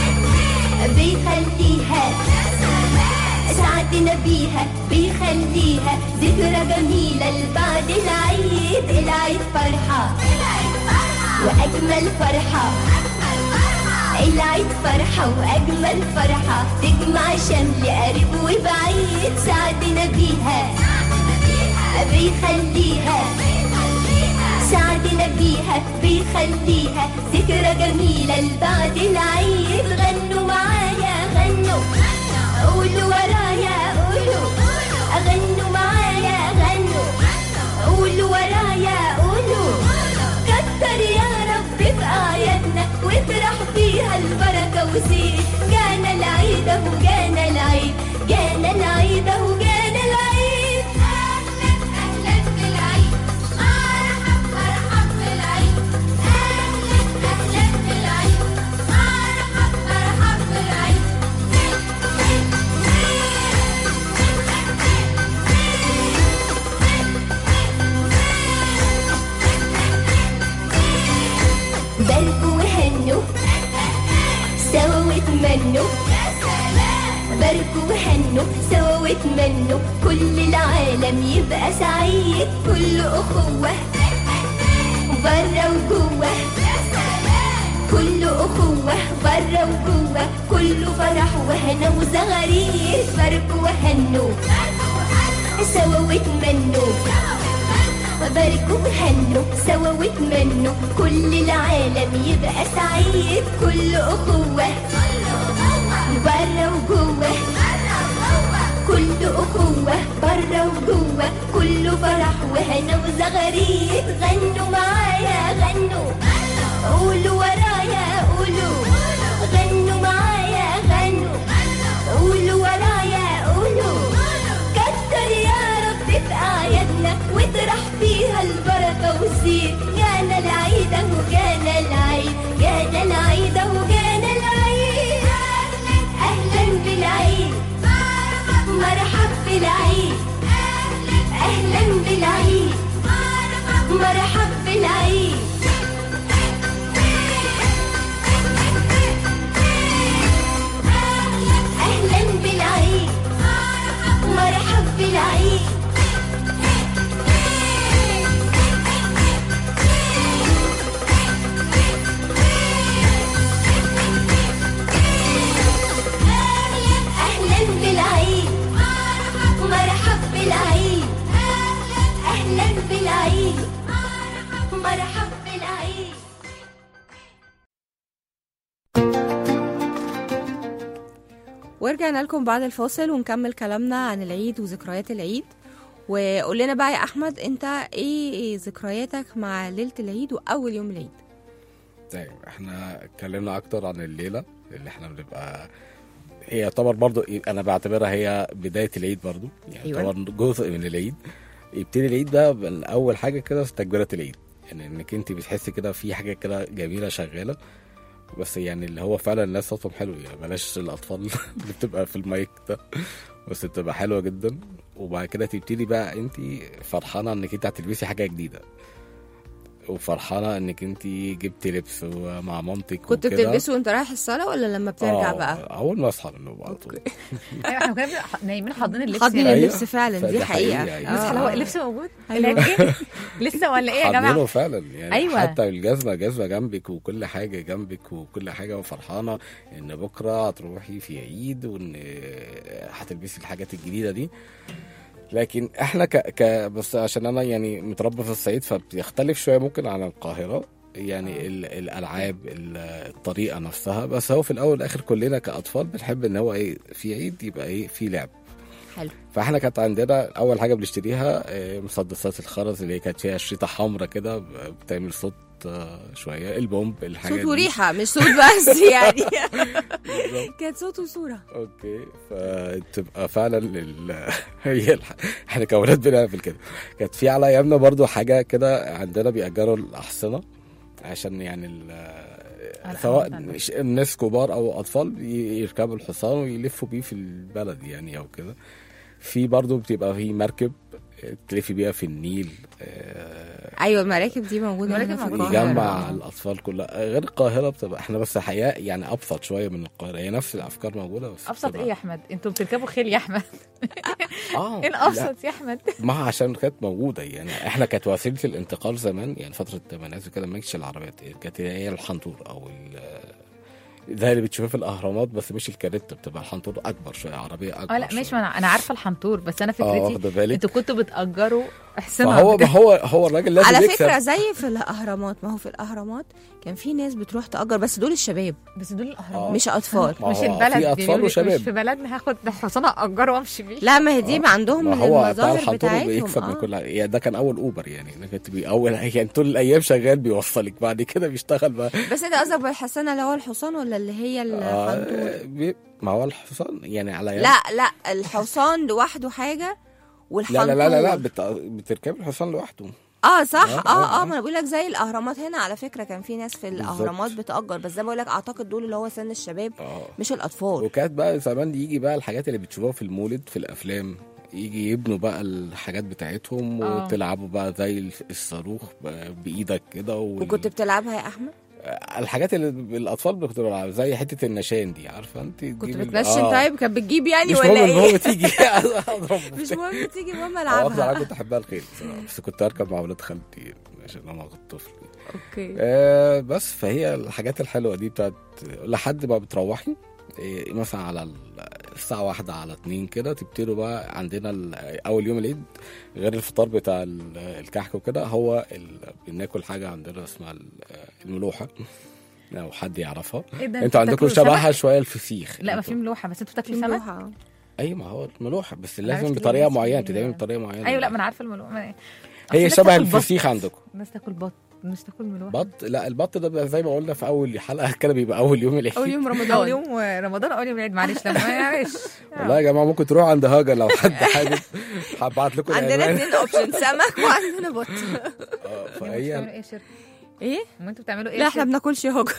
بيخليها، سعدنا بيها بيخليها ذكرى جميلة لبعد العيد. العيد فرحة وأجمل فرحة، العيد فرحة وأجمل فرحة، تجمع شمل قريب وبعيد، سعدنا بيها بيخليها، سعدنا بيها بيخليها ذكرى جميلة لبعد العيد. غنوا معايا غنوا، قولوا ورايا قولوا، غنوا معايا غنوا، قولوا ورايا قولوا، كتر يا رب في أعيادنا واطرح فيها البركة وزيد. جانا العيد اهو جانا العيد، جانا العيد اهو جانا العيد. أهلا أهلا بالعيد، مرحب مرحب بالعيد، أهلا أهلا بالعيد، مرحب مرحب بالعيد. باركوا وهنوا سوا واتمنوا، باركوا وهنوا سوا واتمنوا، كل العالم يبقى سعيد، كل أخوة برا وجوه، كل أخوة برا وجوه، كله فرح وهنا وزغاريد. باركوا وهنوا سوا واتمنوا، باركوا وهنوا سوا واتمنوا، كل العالم يبقى سعيد، كل أخوة برا وجوه، كل أخوة برا وجوه، كله فرح وهنا وزغاريد. غنوا معايا غنوا، قولوا ورايا قولوا، غنوا معايا غنوا، قولوا ورايا قولوا، كتر يا رب في أعيادنا واطرح فيها البركة وزيد. جانا العيد اهو جانا العيد، جانا العيد اهو جانا العيد. أهلا بالعيد، مرحب بالعيد، أهلا بالعيد، مرحب بالعيد. أهلا بالعيد، مرحب بالعيد. العيد. ورجعنا لكم بعد الفاصل ونكمل كلامنا عن العيد وذكريات العيد. وقول لنا بقى يا احمد، انت ايه ذكرياتك مع ليله العيد واول يوم العيد؟ طيب احنا اتكلمنا اكتر عن الليله اللي احنا بنبقى، هي يعتبر برضو انا بعتبرها هي بدايه العيد برضو، يعني أيوة. يعتبر جزء من العيد. يبتدي العيد بقى من اول حاجه كده تكبيرات العيد، يعني انك انت بتحسي كده في حاجه كده جميله شغاله، بس يعني اللي هو فعلا الناس صوتهم حلو، يعني بلاش الاطفال اللي بتبقى في المايك ده، بس بتبقى حلوه جدا. وبعد كده تبتدي بقى انت فرحانه انك انت هتلبسي حاجه جديده، وفرحانه انك انت جبتي لبس ومع مامتك كنت وكده. بتلبسه وانت رايح الصاله ولا لما بترجع بقى؟ اول ما اصحى منه على طول. ايوه احنا كنا نايمين حاضنين اللبس حاضنين يعني. اللبس فعلا، دي فده حقيقه. حقيقة. بس هو اللبس موجود أيوة. لكن لسه ولا ايه يا حاضنينه جماعه؟ فعلا يعني. أيوة. حتى الجزمه جنبك وكل حاجه جنبك وكل حاجه، وفرحانه ان بكره هتروحي في عيد وان هتلبسي الحاجات الجديده دي. لكن احنا بس عشان انا يعني متربى في الصعيد فبيختلف شويه ممكن عن القاهره، يعني الالعاب الطريقه نفسها. بس هو في الاول والاخر كلنا كاطفال بنحب ان هو ايه في عيد يبقى ايه في لعب. حلو. فاحنا كانت عندنا اول حاجه بنشتريها مسدسات الخرز اللي كانت فيها شريطه حمراء كده بتعمل صوت شويه، البومب، الحاجات صوت دي. وريحه مش صوت بس يعني. كانت صوت وصوره. اوكي، فتبقى فعلا هي احنا كاولاد بنعمل كده. كانت في على ايامنا برضو حاجه كده عندنا بيأجروا الاحصنه عشان يعني سواء الناس كبار او اطفال يركبوا الحصان ويلفوا بيه في البلد يعني او كده. في برضو بتبقى في مركب تلفي بيها في النيل. ايوه المراكب دي موجوده هنا في القاهره. يجمع الاطفال كلها. غير القاهره بتبقى احنا بس حقيقه يعني ابسط شويه من القاهره، هي نفس الافكار موجوده بس ابسط ايه يا احمد؟ انتوا بتركبوا خيل يا احمد؟ ايه لا. الابسط يا احمد؟ ما عشان كانت موجوده يعني. احنا كانت وسيله الانتقال زمان يعني فتره الثمانينات وكده ما كانتش العربيات، كانت هي الحنطور او زي اللي بتشوفيه في الاهرامات، بس مش الكاريتا، بتبقى الحنطور اكبر شويه، عربيه اكبر. لا ماشي، ما انا عارفه الحنطور، بس انا واخدة فكرتي بالك؟ انتوا كنتوا بتأجروا حصنة. هو الراجل لازم على يكسب. فكره زي في الاهرامات، ما هو في الاهرامات كان في ناس بتروح تأجر، بس دول الشباب بس دول الاهرامات مش اطفال. ما مش هو البلد في أطفال يعني وشباب. مش في بلدنا هاخد حصانه اجره وامشي بيه. لا ما هي دي عندهم ما من هو بتاع المظاهر الحنطور بتاعتهم. بيكسب من كل يعني. ده كان اول اوبر يعني، انك كنت اول يعني طول الايام شغال بيوصلك، بعد كده بيشتغل بقى. بس انت قصدك بالحصانه اللي هو الحصان ولا اللي هي الحنطور؟ ما هو الحصان يعني على يد. لا الحصان لوحده حاجه والحنطور. لا بتركب الحصان لوحده. صح. آه. ما انا بقول لك زي الاهرامات هنا على فكره كان في ناس في الاهرامات بتأجر، بس ده بقول لك اعتقد دول اللي هو سن الشباب مش الاطفال. وكانت بقى زمان يجي بقى الحاجات اللي بتشوفوها في المولد في الافلام، يجي يبنوا بقى الحاجات بتاعتهم وتلعبوا بقى زي الصاروخ بايدك كده وكنت بتلعبها يا احمد؟ الحاجات اللي الاطفال بتلعبها زي حته النشان دي، عارفه انت؟ كنت بتنشن. طيب كانت بتجيب يعني مش ولا مهم ايه؟ هو تيجي مش مهم تيجي، المهم العبها. العبها. انا كنت احبها الخيل بصراحه، بس كنت اركب مع ولاد خالتي عشان انا كنت طفل. اوكي. بس فهي الحاجات الحلوه دي بتاعت لحد ما بتروحي مثلا على الساعة 1 على 2 كده تبتدوا بقى عندنا أول يوم العيد. غير الفطار بتاع الكحك وكده، هو بناكل حاجة عندنا اسمها الملوحة، لو حد يعرفها. انتوا عندكم شبهها شوية الفسيخ. لا ما في ملوحة، بس انتوا بتاكلوا سمك. ايوه ما هو الملوحة بس لازم بطريقة معينة، تتعمل بطريقة معينة. ايوه لا ما انا عارفة الملوحة. هي شبه الفسيخ عندكم. الناس تاكل بط، مش تاكل ملوحة. بط؟ لا البط ده زي ما قلنا في اول حلقة كده بيبقى اول يوم العيد، اول يوم رمضان. اول يوم رمضان، اول يوم العيد. معلش معلش. والله يا جماعة ممكن تروحوا عند هاجر لو حد حابب، هبعت لكم عندنا 2 اوبشن، سمك وعندنا بط. فهي ايه؟ ما انتوا بتعملوا ايه؟ لا احنا بناكلش هاجر.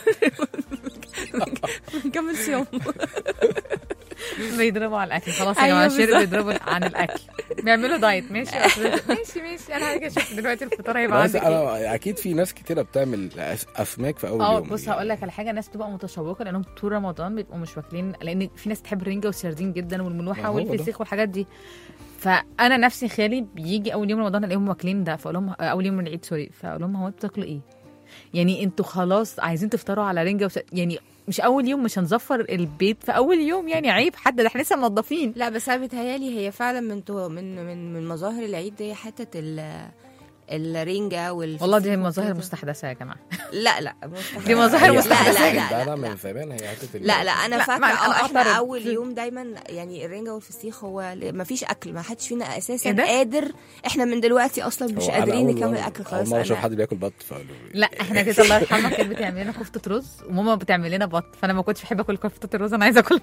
بنكمل صيام. بيضربوا على الاكل خلاص يا جماعه. شير بيضربوا عن الاكل، بيعملوا دايت. ماشي انا هاجي اشوف دلوقتي الفطار هيبقى عندك ايه. اكيد في ناس كتيره بتعمل اسماك في اول يوم. بص هقول لك على حاجه، ناس بتبقى متشوقه لانهم طول رمضان بيبقوا مش واكلين، لان في ناس تحب الرنجه والسردين جدا والملوحه والفسيخ والحاجات دي. فانا نفسي خالي بيجي اول يوم رمضان الاقيهم واكلين ده، فاقول لهم اول يوم العيد فاقول لهم هو انتوا بتاكلوا ايه؟ يعني انتوا خلاص عايزين تفطروا على رنجه يعني مش اول يوم، مش هنزفر البيت في اول يوم يعني، عيب حد، ده احنا لسه منظفين. لا بس انا بتهيالي هي فعلا من مظاهر العيد دي حته الرنجة والله دي مظاهر مستحدثه يا جماعه. لا دي مظاهر مستحدثه. لا من زمان هي لا انا فاكره احنا اول يوم دايما يعني الرنجة والفسيخ هو ما فيش اكل، ما حدش فينا اساسا قادر. احنا من دلوقتي اصلا مش قادرين نكمل اكل خلاص. ما اشوف حد بياكل بط لا احنا كده الله يرحمها كانت بتعمل لنا كفته رز وماما بتعمل لنا بط، فانا ما كنتش بحب اكل كفته الرز، انا عايزه اكل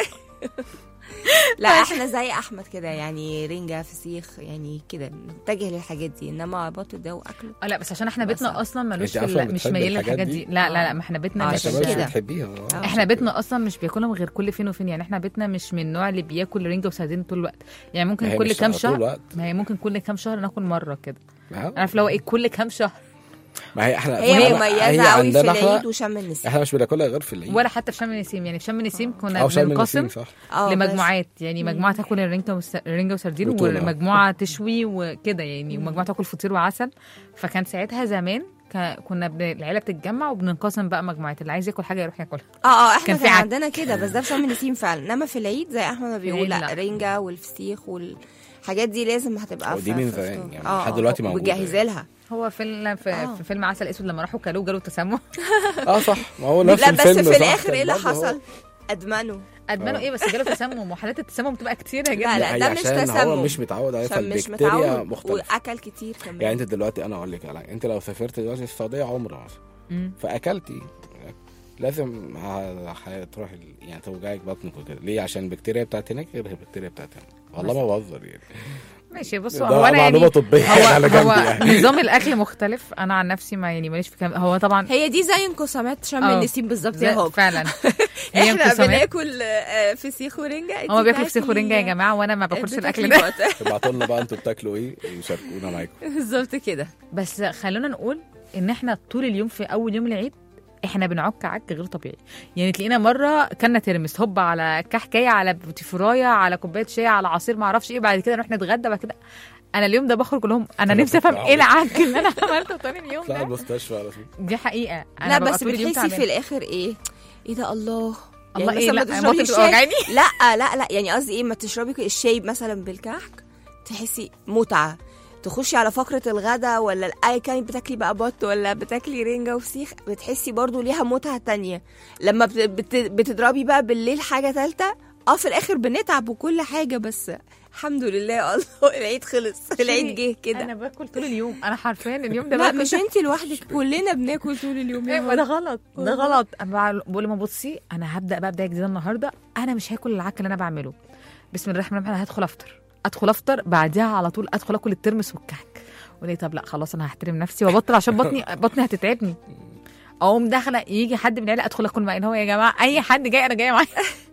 لا احنا زي احمد كده يعني رنجة فسيخ يعني كده نتجه للحاجات دي، انما بط ده واكله لا بس عشان احنا بيتنا اصلا ملوش مش مايل للحاجات دي. لا ما احنا بيتنا مش كده بتحبيها. احنا بيتنا اصلا مش بياكلهم غير كل فين وفين، يعني احنا بيتنا مش من النوع اللي بياكل رنجة وسردين طول الوقت، يعني ممكن كل كام شهر، ما هي ممكن كل كام شهر ناكل مره كده. عارف لو ايه كل كام شهر. ما هي احنا هي مميزه قوي في العيد وشم النسيم. احنا مش بناكلها غير في العيد ولا حتى في شم النسيم، يعني في شم النسيم كنا بننقسم لمجموعات، يعني مجموعه تاكل الرنجة وسردين ومجموعه تشوي وكده يعني، ومجموعه تاكل فطير وعسل. فكان ساعتها زمان كنا العيله بتتجمع وبننقسم بقى مجموعات، اللي عايز ياكل حاجه يروح ياكلها. احنا كان عندنا كده بس ده في شم النسيم فعلا، انما في العيد زي احمد ما بيقول لا رنجة والفسيخ والحاجات دي لازم هتبقى ودي من زمان يعني لحد دلوقتي موجوده بتجهز لها. هو في فيلم عسل اسود لما راحوا كلوه جاله تسمم. صح ما هو نفس الفيلم. لا بس في الاخر ايه اللي حصل؟ ادمنوا ايه بس جاله تسمم، وحالات التسمم بتبقى كتير يا جماعه. لا ده مش تسمم، هو مش متعود عليه فالبكتيريا مختلفه واكل كتير كمان. يعني انت دلوقتي انا اقول لك على انت لو سافرت دلوقتي السعوديه عمره مثلا فاكلتي لازم هتروح يعني توجعك بطنك وكده ليه؟ عشان البكتيريا بتاعت هناك غير البكتيريا بتاعت هنا. والله ما بهزر يعني. ماشي بص هو انا معلومه طبيه على جنب يعني. نظام الاكل مختلف. انا عن نفسي ما يعني ماليش في كلام. هو طبعا هي دي زي انقسامات شم النسيم بالظبط يا هوك فعلا. احنا بناكل فسيخ ورنجة، هو بياكل فسيخ ورنجة يا جماعه وانا ما باكلش الاكل ده. ابعتوا لنا بقى انتوا بتاكلوا ايه وشاركونا معاكم. بالظبط كده. بس خلونا نقول ان احنا طول اليوم في اول يوم العيد احنا بنعك عك غير طبيعي. يعني تلاقينا مره كنا ترمس هوب على كحكايه على بوتيفرايه على كوبايه شاي على عصير ما اعرفش ايه، بعد كده نروح نتغدى بعد كده. انا اليوم ده بخرج لهم انا نفسي افهم ايه العك اللي انا عملته طول اليوم ده. المستشفى على طول دي حقيقه. أنا لا بس بتحسي في الاخر ايه ده الله الله يعني ايه لا تشربي الشاي لا يعني قصدي ايه، ما تشربي الشاي مثلا بالكحك تحسي متعه، تخشي على فقرة الغدا ولا اي كانت بتاكلي بقى بط ولا بتاكلي رنجة وفسيخ بتحسي برضو ليها متعة تانية. لما بتضربي بقى بالليل حاجة ثالثة في الاخر بنتعب وكل حاجة، بس الحمد لله الله العيد خلص، العيد جه كده. انا باكل طول اليوم، انا حرفيا اليوم ده لا مش انتي لوحدك، كلنا بناكل طول اليوم. ايوه ده غلط ده غلط. انا بقول لما بصي انا هبدا بقى بدايه جديده النهارده، انا مش هاكل العك اللي انا بعمله. بسم الله الرحمن الرحيم. ادخل افطر بعدها على طول ادخل اكل الترمس والكحك. وليه طب لا خلاص انا هحترم نفسي وابطل عشان بطني هتتعبني. اقوم داخله يجي حد من العيله ادخل اكل معاه. هو يا جماعه اي حد جاي انا جايه معايا.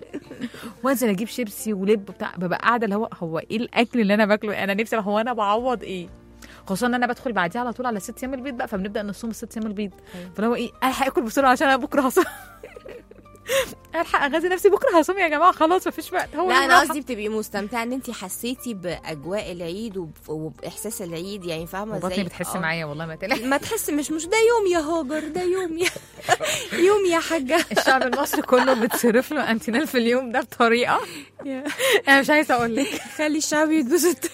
وانزل اجيب شيبسي ولب بتاع، ببقى قاعده اللي هو ايه الاكل اللي انا باكله؟ انا نفسي هو انا بعوض ايه؟ خصوصا ان انا بدخل بعديها على طول على 6 ايام البيض بقى، فبنبدا نصوم ال6 ايام البيض. فلو ايه الحق اكل بسرعه عشان انا بكره هصوم. الحق اغذي نفسي بكره هصوم يا جماعه خلاص مفيش وقت. هو لا انا قصدي بتبقي مستمتعه ان انت حسيتي باجواء العيد وباحساس العيد، يعني فاهمه ازاي؟ بطني بتحس معايا والله ما تقلقي. ما تحس مش ده يوم يا هاجر، ده يوم يوم يا حاجه. الشعب المصري كله بتصرف له انتينال في اليوم ده بطريقه انا مش عايزه اقول لك. خلي الشعب يتبسط.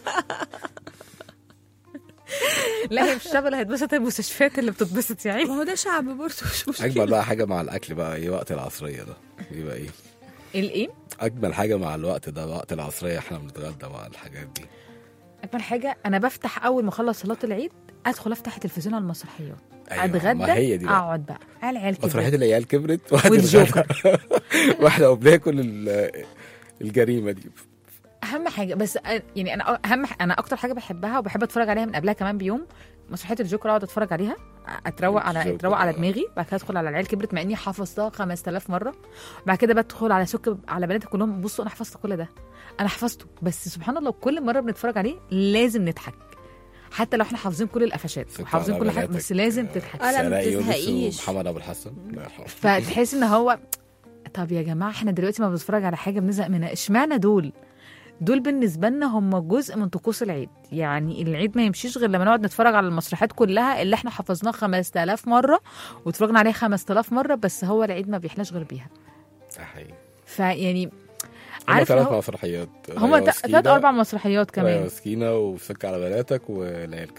لا هي مش الشعب اللي هيتبسط، المستشفيات اللي بتتبسط يعني. ما هو ده شعب برضه مش مشكله. اجمل بقى حاجه مع الاكل بقى ايه؟ وقت العصريه ده يبقى ايه الايه اجمل حاجه مع الوقت ده؟ وقت العصريه احنا بنتغدى مع الحاجات دي. اجمل حاجه انا بفتح اول ما اخلص صلاه العيد ادخل افتح التلفزيون على المسرحيات. أيوة اتغدى اقعد بقى العيال كبرت، مسرحيات العيال كبرت والجوكر. واحنا بناكل الجريمه دي. اهم حاجه بس يعني انا اكتر حاجه بحبها وبحب اتفرج عليها من قبلها كمان بيوم مسرحيه الجوكر. اقعد اتفرج عليها اتروق على دماغي. بعد كده ادخل على العيال كبرت مع اني حافظتها 5000 مره. بعد كده بدخل على سك على بناتي كلهم. بصوا انا حفظت كل ده، انا حفظته، بس سبحان الله كل مره بنتفرج عليه لازم نضحك حتى لو احنا حافظين كل القفشات وحافظين كل حاجه، بس لازم تضحك. انا ما تزهقيش. محمد ابو الحسن فتحس ان هو طب يا جماعه احنا دلوقتي ما بنتفرج على حاجه بنزهق منها، اشمعنى دول بالنسبه لنا هم جزء من طقوس العيد. يعني العيد ما يمشيش غير لما نقعد نتفرج على المسرحيات كلها اللي احنا حفظناها 5000 مره واتفرجنا عليها 5000 مره، بس هو العيد ما بيحلاش غير بيها. صحيح. فيعني عارف 3 مسرحيات، هم 3 4 مسرحيات كمان. مسكينه وسك على بناتك والعيال كبرت.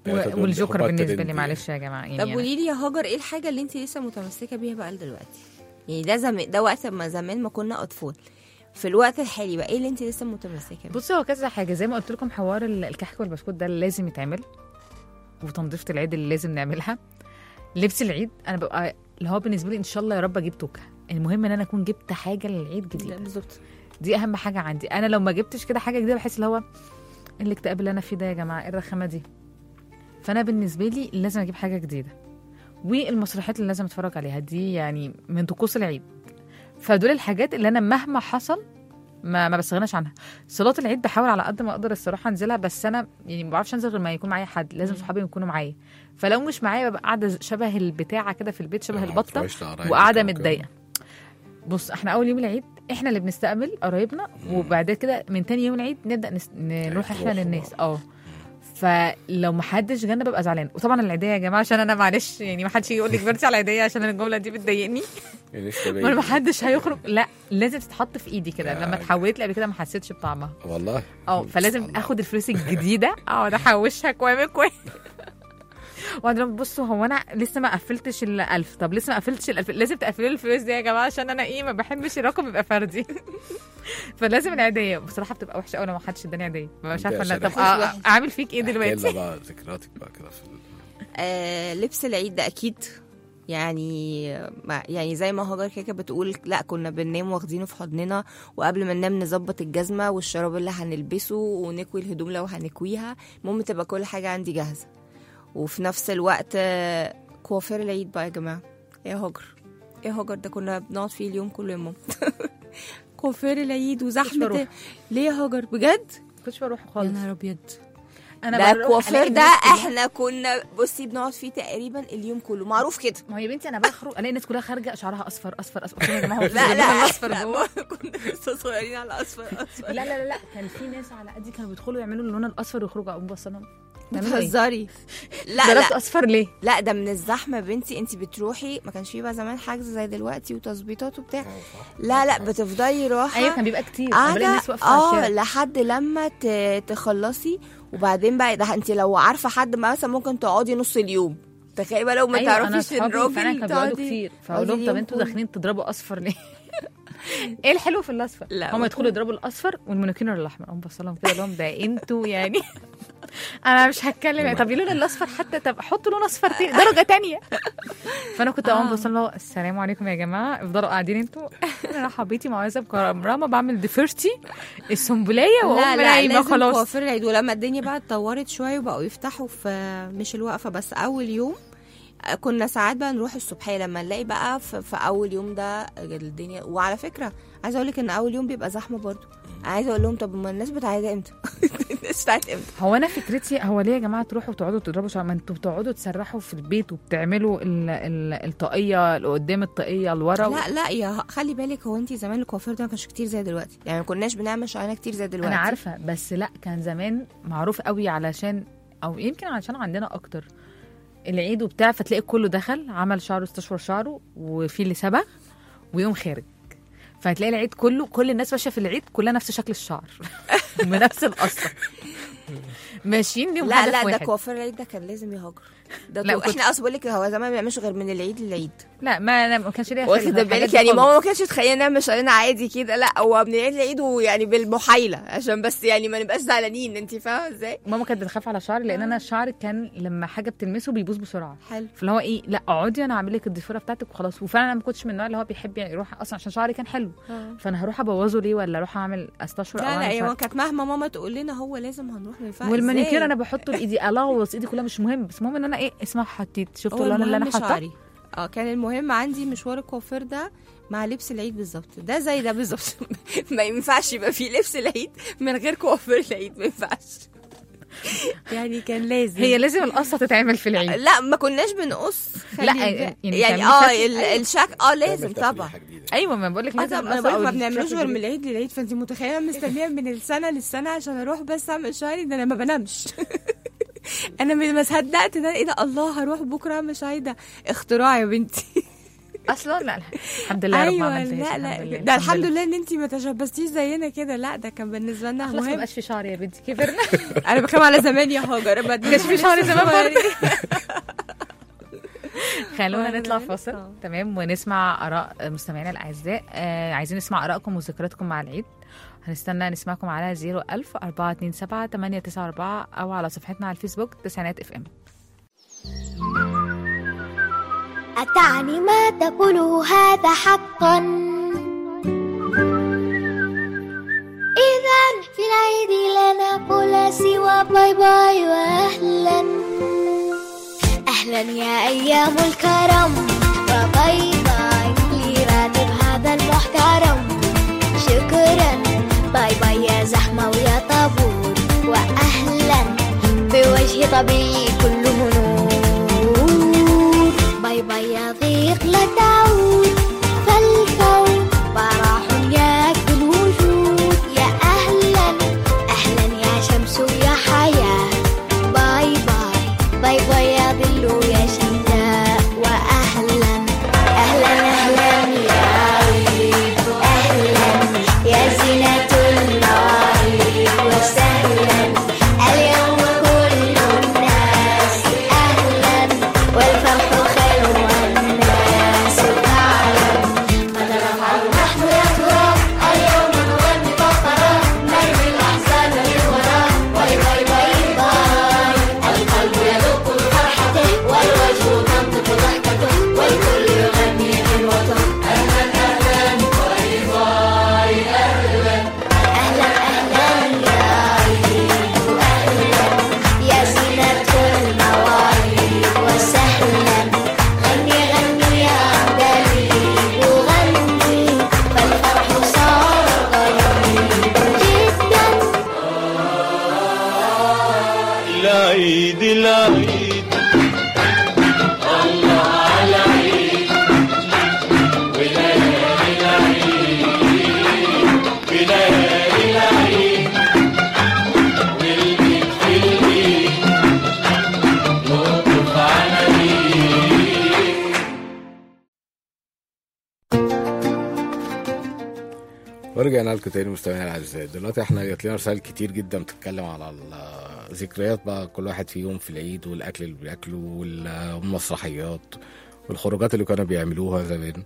والجوكر بالنسبه لي معلش يا جماعه يعني. طب قولي لي يا هاجر، ايه الحاجه اللي انت لسه متمسكه بيها بقى دلوقتي؟ يعني ده زمان، ده وقت ما زمان ما كنا اطفال، في الوقت الحالي بقى ايه اللي انت لسه متمسكه بيه؟ بصي هو كذا حاجه زي ما قلت لكم، حوار الكحك والبسكوت ده اللي لازم يتعمل، وتنظيفه العيد اللي لازم نعملها. لبس العيد انا ببقى اللي هو بالنسبه لي ان شاء الله يا رب اجيب توكه، المهم ان انا اكون جبت حاجه للعيد جديده. بالظبط، دي اهم حاجه عندي. انا لو ما جبتش كده حاجه جديده بحس اللي هو الاكتئاب اللي انا فيه ده يا جماعه، ايه الرخامه دي. فانا بالنسبه لي لازم اجيب حاجه جديده. والمسرحيات اللي لازم اتفرج عليها دي يعني من طقوس العيد. فدول الحاجات اللي انا مهما حصل ما بستغناش عنها. صلاه العيد بحاول على قد ما اقدر الصراحه انزلها، بس انا يعني ما بعرفش انزل غير ما يكون معايا حد، لازم صحابي يكونوا معايا. فلو مش معايا ببقى قاعده شبه البتاعه كده في البيت، شبه البطه، وقاعده متضايقه. بص احنا اول يوم العيد احنا اللي بنستقبل قرايبنا، وبعد كده من تاني يوم العيد نبدا نروح احنا للناس. فلو ما حدش جانا ببقى زعلان. وطبعا العيديه يا جماعه عشان انا معلش يعني ما حدش يقول لي كبرتي على العيديه، عشان الجمله دي بتضايقني. ما حدش هيخرج، لا لازم تتحط في ايدي كده. لما اتحولت لي قبل كده ما حسيتش بطعمها والله. فلازم اخد الفلوس الجديده اقعد احوشها كويس. وبعدين بصوا هو انا لسه ما قفلتش ال1000، طب لسه ما قفلتش ال1000، لازم تقفلوا لي الفلوس دي يا جماعه عشان انا ما بحبش الرقم يبقى فردي. فلازم العيديه بصراحه بتبقى وحشه قوي لو ما حدش اداني عيديه، مش عارفه لا. طب اعمل فيك ايه دلوقتي؟ بقى ذكرياتك بقى كده في لبس العيد ده اكيد يعني زي ما هاجر كده بتقول، لا كنا بننام واخدينه في حضننا، وقبل ما ننام نظبط الجزمه والشراب اللي هنلبسه ونكوي الهدوم لو هنكويها، المهم تبقى كل حاجه عندي جاهزه. وفي نفس الوقت كوافير العيد بقى يا جماعه، ايه هاجر ده كنا بنقعد فيه اليوم كله يا ماما. كوافير العيد وزحمه. ليه يا هاجر بجد؟ كنتش بروح خالص. يا نهار ابيض، انا ده كوافير ده احنا كنا بصي بنقعد فيه تقريبا اليوم كله، معروف كده. ما هي بنتي انا بخرج الاقي الناس كلها خارجه شعرها اصفر اصفر اصفر. يا جماعه لا اصفر جوه. كنا لسه صغيرين على اصفر. لا كان في ناس على قدي كانوا بيدخلوا يعملوا اللون الاصفر ويخرجوا. اقوم بص انا بتهزري؟ لا اصفر ليه؟ لا ده من الزحمه بنتي. انت بتروحي، ما كانش فيه بقى زمان حجز زي دلوقتي وتظبيطات وبتاع. لا بتفضلي راحه. ايوه كان بيبقى كتير لحد لما تخلصي. وبعدين بقى ده انت لو عارفه حد مثلا ممكن تقعدي نص اليوم. تخيلي بقى لو ما تعرفيش الراجل كانوا بيقعدوا كتير، فاقول لهم طب انتوا داخلين تضربوا اصفر ليه؟ ايه الحلو في الاصفر؟ هم يدخلوا يضربوا الاصفر والمونوكينر الاحمر. اقوم بص لهم كده لهم ده انتوا يعني انا مش هتكلم. طب يقولوا لي الاصفر حتى، طب حطوا لون اصفر درجه تانية. فانا كنت اقوم بص لهم السلام عليكم يا جماعه، افضلوا قاعدين انتوا، انا حبيتي معوزه بكرامه بعمل ديفيرتي السنبلايه واقوم نايمه خلاص. كوافير العيد. ولما الدنيا بقى اتطورت شويه وبقوا يفتحوا في مش الوقفه بس اول يوم، كنا ساعات بقى نروح الصبحيه لما نلاقي بقى في اول يوم ده الدنيا. وعلى فكره عايزه اقول لك ان اول يوم بيبقى زحمه برضو. عايزه اقول لهم طب ما الناس بتعيد امتى؟ الناس بتاعت امتى؟ هو انا فكرتي هو ليه يا جماعه تروحوا تقعدوا تضربوا شعر؟ ما انتوا بتقعدوا تسرحوا في البيت وبتعملوا الطاقيه اللي قدام الطاقيه اللي ورا. لا يا خلي بالك، هو انت زمان الكوافير ده ما كانش كتير زي دلوقتي، يعني ما كناش بنعمل شعرنا كتير زي دلوقتي. انا عارفه، بس لا كان زمان معروف قوي علشان، او يمكن علشان عندنا اكتر العيد وبتاع، فتلاقي كله دخل عمل شعره، استشور شعره، وفي اللي صبغ ويوم خارج. فهتلاقي العيد كله كل الناس ماشيه في العيد كلها نفس شكل الشعر بنفس القصه ماشيين ليهم هدف واحد. لا ده كوافير العيد ده كان لازم يهاجر. ده احنا اصلا بقول لك هو زمان ما بيعملش غير من العيد للعيد. لا ما كانش ليها واخده بالك يعني ماما ما كانتش تخلينا نعمل شعرنا عادي كده، لا هو من العيد للعيد ويعني بالمحايله عشان بس يعني ما نبقاش زعلانين. انت فاهمه ازاي؟ ماما كانت بتخاف على شعري لان انا الشعر كان لما حاجه بتلمسه بيبوظ بسرعه. حلو. فاللي هو ايه، لا اقعدي انا اعمل لك الضفيره بتاعتك وخلاص. وفعلا انا ما كنتش من النوع اللي هو بيحب يعني يروح اصلا عشان شعري كان حلو. فانا هروح ابوظه ليه ولا اروح اعمل استشعر؟ لا هي كانت مهما ماما تقول لنا هو لازم هنروح ما ينفعش. والمانيكير انا بحطه لايدي الغوص ايدي كلها مش مهم، بس المهم ان انا ايه اسمها حطيت شفت اللون اللي انا حاطاه. كان المهم عندي مشوار الكوافير ده مع لبس العيد بالظبط. ده زي ده بالظبط. ما ينفعش يبقى في لبس العيد من غير كوافير العيد، ما ينفعش. يعني كان لازم، هي لازم القصه تتعمل في العيد. لا ما كناش بنقص. لا يعني الشك لازم طبعا. ايوه ما بقول لك لازم ما بنعملوش غير من العيد للعيد. فانت متخيله مستنيه من السنه للسنه عشان اروح بس اعمل شعري. ده انا ما بنامش. انا ما صدقت ده. ايه ده؟ الله هروح بكره اعمل شعري. ده اختراع يا بنتي. اصلا لا الحمد لله رب ايوه ما عملتهاش. لا ده الحمد لله ان انت ما تشبستيش زينا كده. لا ده كان بالنسبه لنا خلاص ما مهم. بقاش في شعر يا بنتي كبرنا. انا بتكلم على زمان يا هاجر، ما كانش في شعر زمان برضه. خلونا وأنا نطلع زمان. فاصل تمام ونسمع اراء مستمعينا الاعزاء. عايزين نسمع ارائكم وذكرياتكم مع العيد. هنستنى نسمعكم على 01000 427 894 او على صفحتنا على الفيسبوك تسعينات اف ام. أتعني ما تقوله هذا حقا؟ إذا في العيد لا نقول سوى باي باي وأهلا. أهلا يا أيام الكرم وباي باي لراتب هذا المحترم. شكرا باي باي يا زحمة ويا طابور، وأهلا بوجه طبيعي كله نور. باي باي يا ضيق لا تعود، فالكون براح ياكل وجود. يا أهلا أهلا يا شمس ويا حياة. باي باي باي باي يا ظل ويا شتاء، وأهلا أهلا أهلا يا عيد، أهلا يا زينة المواعيد، وسهلا اليوم كل الناس أهلا، والفرح خير والناس تعلم ماذا نفعل نحن يا ترى. اليوم نغني فقرة نرمي الأحزان للوراء. باي باي باي باي القلب يذوق فرحته والوجه تنطق ضحكته والكل يغني بالوطن. أهلا أهلا باي باي أهلا أهلا أهلا يا عيد، وأهلا يا زينة المواعيد، وسهلا غني غني يا دليل وغني فالفرح صار قريب جدا. العيد العيد الله على عيد، وليالي العيد وليالي العيد، والبيت في البيت نطف عناوين. ورجعنا لكم تاني مستمعينا الاعزاء. دلوقتي احنا جات لنا رسائل كتير جدا بتتكلم على الذكريات بقى كل واحد فيهم في العيد، والاكل اللي بياكله والمسرحيات والخروجات اللي كانوا بيعملوها زمان.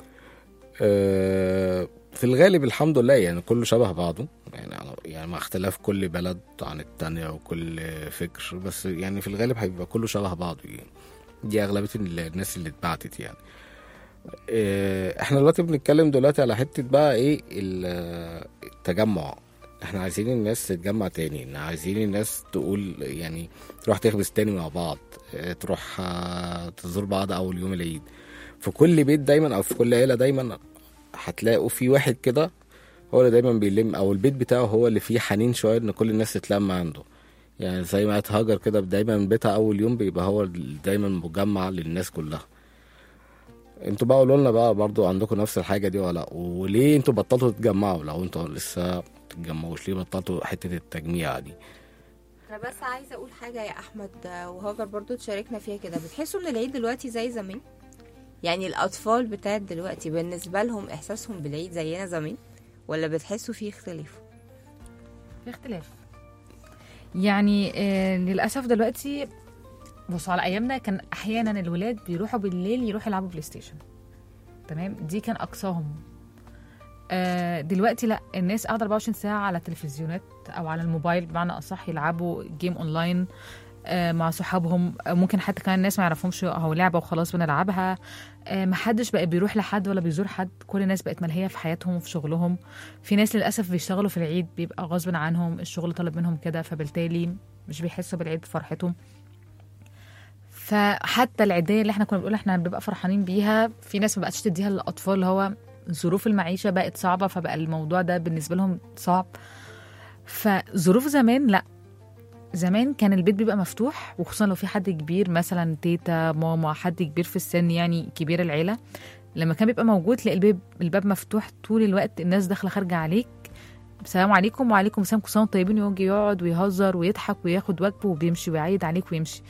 في الغالب الحمد لله يعني كله شبه بعضه، يعني مع اختلاف كل بلد عن التانية وكل فكر، بس يعني في الغالب هيبقى كله شبه بعضه يعني. دي اغلبية الناس اللي اتبعتت يعني. احنا دلوقتي بنتكلم دلوقتي على حتة بقى ايه التجمع. احنا عايزين الناس تتجمع تاني، عايزين الناس تقول يعني تروح تخبز تاني مع بعض، تروح تزور بعض اول يوم العيد. في كل بيت دايما او في كل عيلة دايما هتلاقوا في واحد كده هو اللي دايما بيلم، او البيت بتاعه هو اللي فيه حنين شوية ان كل الناس تتلم عنده. يعني زي ما هاجر كده دايما بيتها اول يوم بيبقى هو دايما مجمع للناس كلها. انتوا بقى قولوا لنا بقى برضو عندكم نفس الحاجه دي ولا لا؟ وليه انتوا بطلتوا تتجمعوا؟ لو انتوا لسه بتتجمعوش ليه بطلتوا حته التجميع دي؟ انا بس عايزه اقول حاجه يا احمد وهاجر برضو تشاركنا فيها كده. بتحسوا ان العيد دلوقتي زي زمان؟ يعني الاطفال بتاعت دلوقتي بالنسبه لهم احساسهم بالعيد زينا زمان، ولا بتحسوا فيه اختلاف؟ في اختلاف يعني. للاسف دلوقتي بصوا على ايامنا كان احيانا الولاد بيروحوا بالليل يروحوا يلعبوا بلاي ستيشن، تمام، دي كان اقصاهم. دلوقتي لا، الناس قاعده 24 ساعه على التلفزيونات او على الموبايل بمعنى اصح، يلعبوا جيم اونلاين مع صحابهم. ممكن حتى كان الناس ما يعرفهمش او لعبه وخلاص بنلعبها. محدش بقى بيروح لحد ولا بيزور حد، كل الناس بقت ملهيه في حياتهم وفي شغلهم. في ناس للاسف بيشتغلوا في العيد بيبقى غصب عنهم، الشغل طلب منهم كده، فبالتالي مش بيحسوا بالعيد بفرحتهم. فحتى العيدية اللي احنا كنا بنقول احنا بنبقى فرحانين بيها، في ناس ما بقتش تديها للاطفال، اللي هو ظروف المعيشه بقت صعبه، فبقى الموضوع ده بالنسبه لهم صعب. فظروف زمان لا، زمان كان البيت بيبقى مفتوح، وخصوصا لو في حد كبير مثلا تيتا ماما، حد كبير في السن يعني كبير العيله، لما كان بيبقى موجود تلاقي الباب مفتوح طول الوقت، الناس داخله خارجه عليك، السلام عليكم وعليكم السلام، كل سنه وانتم طيبين، ويجي يقعد ويهزر ويضحك وياخد واجبه وبيمشي ويعيد عليك ويمشي.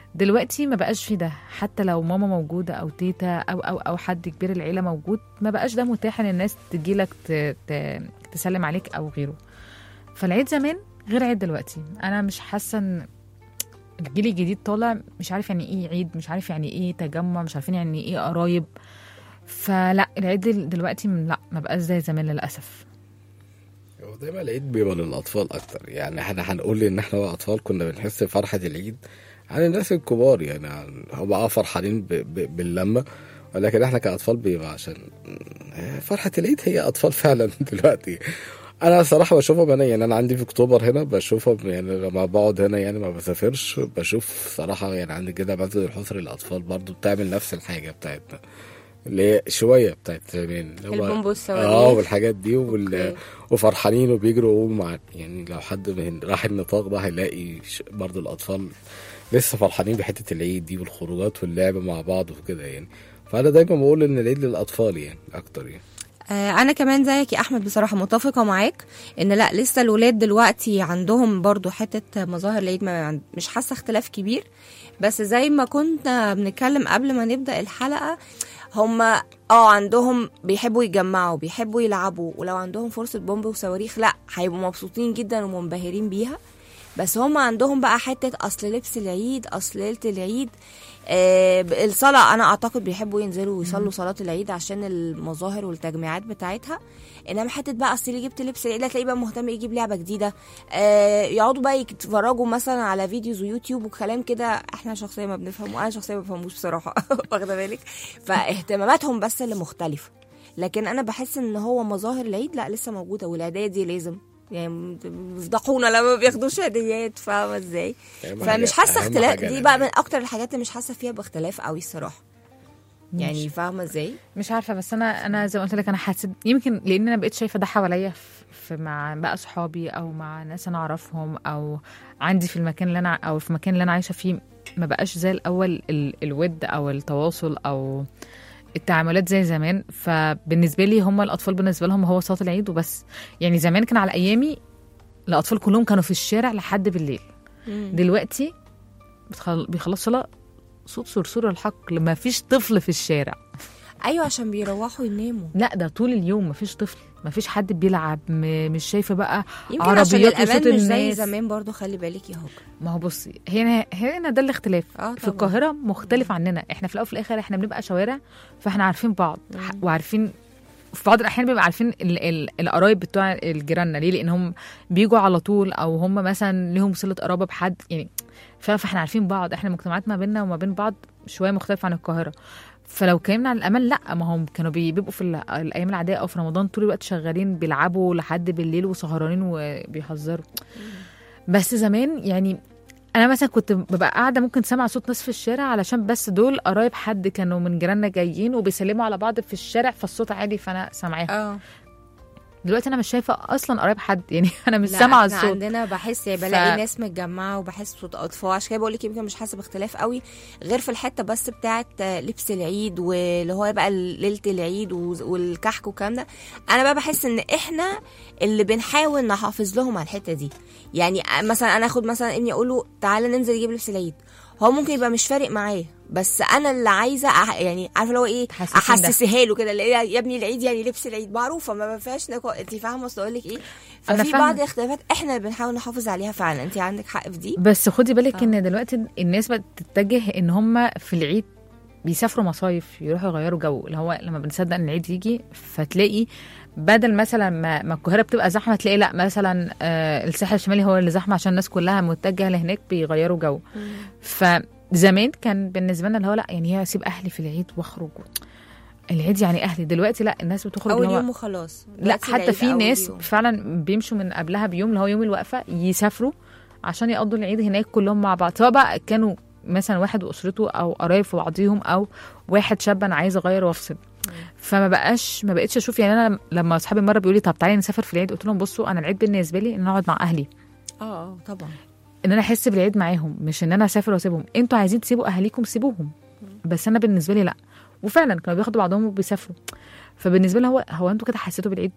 دلوقتي ما بقاش في ده، حتى لو ماما موجوده او تيتا او حد كبير العيله موجود، ما بقاش ده متاح ان الناس تجيلك تسلم عليك او غيره. فالعيد زمان غير عيد دلوقتي. انا مش حاسه ان الجيل الجديد طالع مش عارف يعني ايه عيد، مش عارف يعني ايه تجمع، مش عارفين يعني ايه قرايب. فلا العيد دلوقتي لا ما بقاش زي زمان للاسف. هو دايما العيد بيبقى للاطفال اكتر، يعني احنا هنقول ان احنا اطفال كنا بنحس بفرحه العيد عن الناس الكبار، يعني هم فرحانين باللمه، ولكن احنا كاطفال بيبقى عشان فرحه العيد هي اطفال فعلا. دلوقتي انا صراحه بشوفهم انا، يعني انا عندي في اكتوبر هنا بشوفهم، يعني لما بقعد هنا يعني ما بسافرش بشوف صراحه، يعني عندي كده منزل الحصر للاطفال برضو بتعمل نفس الحاجه بتاعتنا اللي هي شويه بتاعت زمان، البومبو والصواريخ والحاجات دي وفرحانين وبيجروا مع، يعني لو حد من راح النطاق ده هيلاقي برضو الاطفال لسه فرحانين بحته العيد دي والخروجات واللعب مع بعض وكده يعني. فانا دايما بقول ان العيد للاطفال يعني اكتر يعني. انا كمان زيك يا احمد بصراحه متفقه معاك ان لا لسه الولاد دلوقتي عندهم برضو حته مظاهر العيد مش حاسه اختلاف كبير، بس زي ما كنا بنتكلم قبل ما نبدا الحلقه، هم عندهم بيحبوا يجمعوا بيحبوا يلعبوا، ولو عندهم فرصه بومب وصواريخ لا هيبقوا مبسوطين جدا ومنبهرين بيها. بس هم عندهم بقى حته اصل لبس العيد، اصل ليله العيد، الصلاة أنا أعتقد بيحبوا ينزلوا ويصلوا صلاة العيد عشان المظاهر والتجميعات بتاعتها. إنما حتة بقى أصل اللي جبت لبس العيد تلاقيه بقى مهتم يجيب لعبة جديدة، يقعدوا بقى يتفرجوا مثلا على فيديوز ويوتيوب وكلام كده احنا شخصيا ما بنفهم، وأنا شخصيا ما بفهموش بصراحة. واخدة بالك؟ فاهتماماتهم بس اللي مختلفة. لكن أنا بحس إن هو مظاهر العيد لا لسه موجودة، والعيدية دي لازم يعني بيفضحونا لما بياخدوش هديات، فاهمه ازاي؟ فمش حاسه اختلاف، دي بقى من اكتر الحاجات اللي مش حاسه فيها باختلاف قوي الصراحه يعني، فاهمه ازاي؟ مش عارفه، بس انا زي ما قلت لك انا حسيت يمكن لان انا بقيت شايفه ده حواليا في مع بقى صحابي او مع ناس انا اعرفهم او عندي في المكان اللي انا او في المكان اللي انا عايشه فيه، ما بقاش زي الاول الود او التواصل او التعاملات زي زمان. فبالنسبه لي هم الاطفال بالنسبه لهم هو صلاه العيد وبس. يعني زمان كان على ايامي الاطفال كلهم كانوا في الشارع لحد بالليل. دلوقتي بيخلصوا صلاه صوت صرصور الحقل، ما فيش طفل في الشارع. ايوه عشان بيروحوا يناموا. لا ده طول اليوم ما فيش طفل، ما فيش حد بيلعب، مش شايفه بقى عربيات وصوت الناس. مش زي زمان برضو، خلي بالك يا هوجة. ما هو بصي هنا ده الاختلاف. في القاهره مختلف عننا، احنا في الاول وفي الاخر احنا بنبقى شوارع، فاحنا عارفين بعض وعارفين في بعض الاحيان بيبقى عارفين القرايب بتوع الجيراننا. ليه؟ لانهم بيجوا على طول، او هم مثلا لهم صله قرابه بحد يعني، فاحنا عارفين بعض. احنا المجتمعات ما بيننا وما بين بعض شويه مختلف عن القاهره. فلو كلمنا عن الأمان لا، ما هم كانوا بيبقوا في الأيام العادية أو في رمضان طول الوقت شغالين بيلعبوا لحد بالليل وسهرانين وبيهزروا. بس زمان يعني أنا مثلا كنت ببقى قاعدة ممكن سمع صوت ناس في الشارع علشان بس دول قرايب حد كانوا من جيراننا جايين وبيسلموا على بعض في الشارع، فالصوت عالي فأنا سامعاها. دلوقتي انا مش شايفه اصلا قرايب حد، يعني انا مش سامعه الصوت. عندنا بحس يعني بلاقي ناس متجمعه وبحس صوت اطفال، عشان كده بقول لك يمكن مش حاسه باختلاف قوي غير في الحته بس بتاعه لبس العيد واللي هو بقى ليله العيد والكحك والكلام ده. انا بقى بحس ان احنا اللي بنحاول نحافظ لهم على الحته دي. يعني مثلا انا اخد مثلا ابني اقول له تعالى ننزل نجيب لبس العيد، هو ممكن يبقى مش فارق معاه، بس انا اللي عايزه يعني عارفه اللي هو ايه، احسسها له كده يا ابني العيد يعني لبس العيد معروفه ما فيهاش انت فاهمه اصل اقول لك ايه. ففي بعض الاختلافات احنا اللي بنحاول نحافظ عليها فعلا، انت عندك حق في دي. بس خدي بالك ان دلوقتي الناس بتتجه ان هم في العيد بيسافروا مصايف، يروحوا يغيروا جو، اللي هو لما بنصدق ان العيد يجي فتلاقي بدل مثلا ما القاهره بتبقى زحمه تلاقي لا مثلا الساحل الشمالي هو اللي زحمه عشان الناس كلها متجهه لهناك بيغيروا جو. فزمان كان بالنسبه لنا اللي هو لا يعني هي اسيب اهلي في العيد واخرج، العيد يعني اهلي. دلوقتي لا الناس بتخرج اول يوم وخلاص. لا حتى في ناس فعلا بيمشوا من قبلها بيوم اللي هو يوم الوقفه يسافروا عشان يقضوا العيد هناك كلهم مع بعض، سواء بقى كانوا مثلا واحد واسرته او قرايب في بعضيهم او واحد شاب انا عايز اغير وافصل. فما بقتش اشوف. يعني انا لما اصحابي مره بيقولوا لي طب تعالي نسافر في العيد، قلت لهم بصوا انا العيد بالنسبه لي ان انا اقعد مع اهلي. طبعا ان انا احس بالعيد معاهم، مش ان انا اسافر واسيبهم. انتوا عايزين تسيبوا اهاليكم سيبوهم، بس انا بالنسبه لي لا. وفعلا كانوا بياخدوا بعضهم وبيسافروا. فبالنسبه لي هو انتوا كده حسيتوا بالعيد؟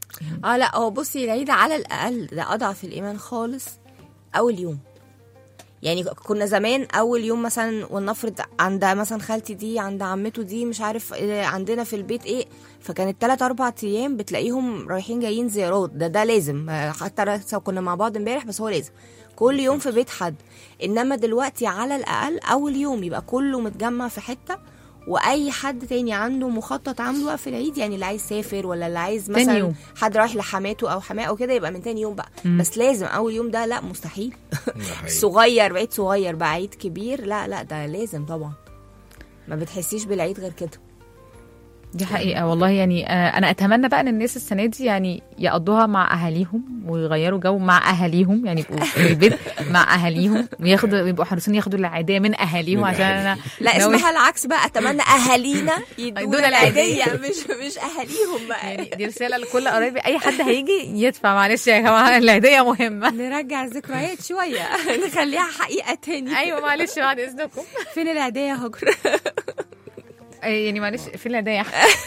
لا هو بصي العيد على الاقل ده اضعف الايمان خالص اول يوم. يعني كنا زمان اول يوم مثلا ولنفرض عند مثلا خالتي دي عند عمته دي مش عارف عندنا في البيت ايه، فكانت 3-4 ايام بتلاقيهم رايحين جايين زيارات، ده لازم، حتى لو كنا مع بعض امبارح بس هو لازم كل يوم في بيت حد. انما دلوقتي على الاقل اول يوم يبقى كله متجمع في حته، واي حد تاني عنده مخطط عامله بقى في العيد، يعني اللي عايز يسافر ولا اللي عايز مثلا حد رايح لحماته او حماه او كده يبقى من تاني يوم بقى. بس لازم اول يوم ده لا مستحيل. صغير بعيد صغير بقى عيد كبير، لا ده لازم طبعا، ما بتحسيش بالعيد غير كده. دي حقيقة والله. يعني أنا أتمنى بقى إن الناس السنة دي يعني يقضوها مع أهاليهم ويغيروا جو مع أهاليهم، يعني يبقوا في البيت مع أهاليهم يبقوا حريصين ياخدوا العيدية من أهاليهم، عشان أنا لا اسمها العكس بقى، أتمنى أهالينا يدونا العيدية مش أهاليهم بقى. يعني دي رسالة لكل قرايبي، أي حد هيجي يدفع معلش يا جماعة العيدية مهمة. نرجع الذكريات شوية نخليها حقيقة تاني. أيوة معلش بعد إذنكم. فين العيدية يا هجر؟ يعني معلش فين العيدية؟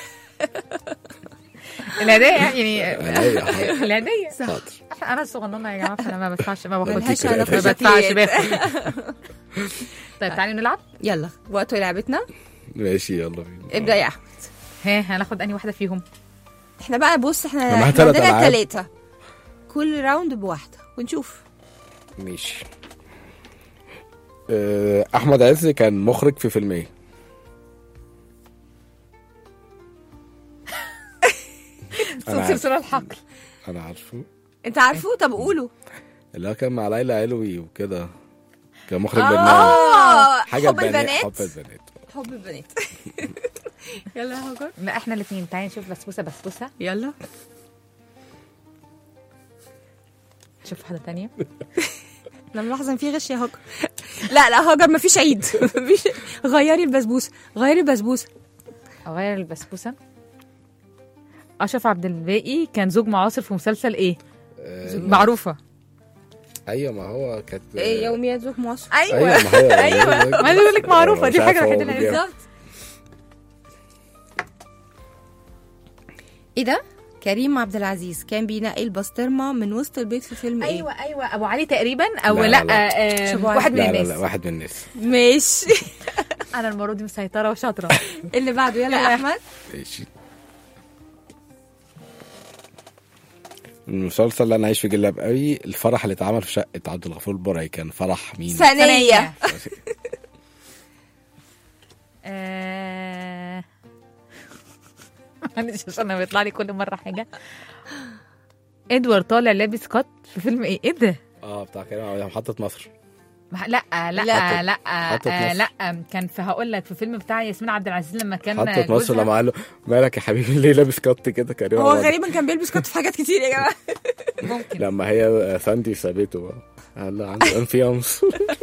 العيدية يعني العيدية صح. أنا الصغننة يا جماعة، فأنا ما بدفعش ما باخدش باخد. طيب تعالي نلعب. يلا وقت لعبتنا. ماشي يلا بينا. ابدأ يا أحمد. هناخد أنهي واحدة فيهم؟ احنا بقى بص احنا عندنا 3 كل راوند بواحدة ونشوف. ماشي. أحمد عز كان مخرج في فيلم ايه؟ صوت سلسلة الحقل. أنا عارفه. أنت عارفه؟ طب قوله. اللي هو كان مع ليلى علوي وكده، كان مخرج برنامج حاجة حب البنات. حب البنات. يلا يا هجر. لا احنا الاثنين تعالي نشوف بسبوسة. يلا شوف واحدة تانية. لما لحظة ان في غش يا هجر. لا هجر مفيش عيد. غيري البسبوسة. أغير البسبوسة. أشرف عبد الباقي كان زوج معاصر في مسلسل ايه؟ معروفة. ايوه ما هو كانت ايه يوميات زوج معاصر. ايوه ما انا بقول لك معروفة، دي حاجة الوحيدة اللي بالظبط. ايه ده؟ كريم عبد العزيز كان بينقي البسطرمة من وسط البيت في فيلم ايه؟ ايوه ابو علي تقريبا او لا واحد من الناس. لا واحد من الناس. ماشي. انا المرة دي مسيطرة وشاطرة. اللي بعده يلا يا احمد. ماشي. المسلسل اللي انا عايش في جلاب قوي، الفرح اللي اتعمل في شقة عبد الغفور البرعي كان فرح مين؟ ثانية. معلش عشان انا بيطلع لي كل مرة حاجة. ادوارد طالع لابس كات في فيلم ايه ده؟ بتاع كريم محطة مصر. لا كان في هقول لك في فيلم بتاع ياسمين عبد العزيز لما كان محطة مصر، لما قال له مالك يا حبيبي ليه لابس كات كده كريم. هو غالبا كان بيلبس كات في حاجات كتير يا جماعة. ممكن. لما هي ساندي سابته قال له عنده انفيانس.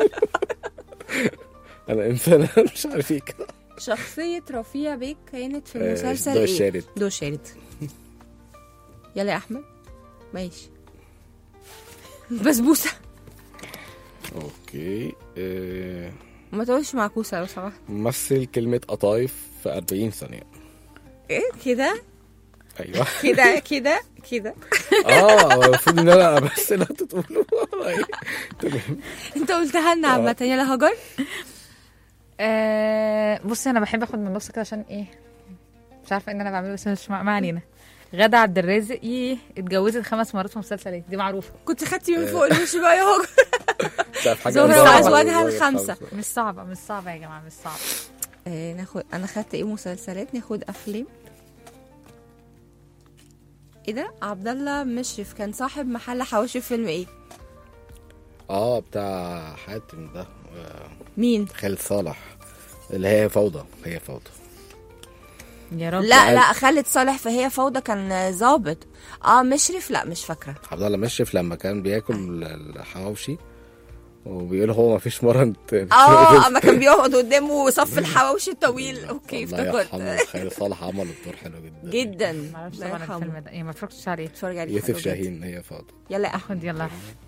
انا انسان مش عارف ايه كده. شخصية رفيع بيك كانت في المسلسل ايه؟ دور شارد. يلا يا احمد. ماشي. بسبوسة. اوكي. ما تقولش معكوسة لو سمحت. مثل كلمة قطايف في 40 ثانية. ايه كده؟ ايوه كده المفروض ان انا بس لا تقولوا. انت قلتها لنا عامة. يلا هجر. بصي انا بحب اخد من النص كده عشان ايه، مش عارفه ان انا بعمله بس مش ما علينا. غادة عبد الرازق اتجوزت 5 مرات في مسلسل ايه؟ دي معروفه. كنت خدتي من فوق المش بقى يا هجر. زهرة وازواجها الخمسة. مش صعبه يا جماعه، مش صعبه. ناخد انا خدت ايه مسلسلات، ناخد افلام. ايه ده؟ عبد الله مشرف كان صاحب محل حواوشي في فيلم ايه؟ بتاع حاتم ده. مين؟ خالد صالح، اللي هي فوضى. يا رب. لا خالد صالح فهي فوضى كان ظابط. مشرف لا مش فاكره. عبد الله مشرف لما كان بياكل الحواوشي وبيقول هو ما فيش مره اما كان بيقعد قدامه صف الحواوشي الطويل. اوكي افتكرت. خالد صالح عمل الدور حلو جدا. ما اعرفش طبعا الفيلم ده، ما اتفرجتش عليه. اتفرج عليه. يوسف شاهين. هي فوضى. يلا يا احمد. يلا.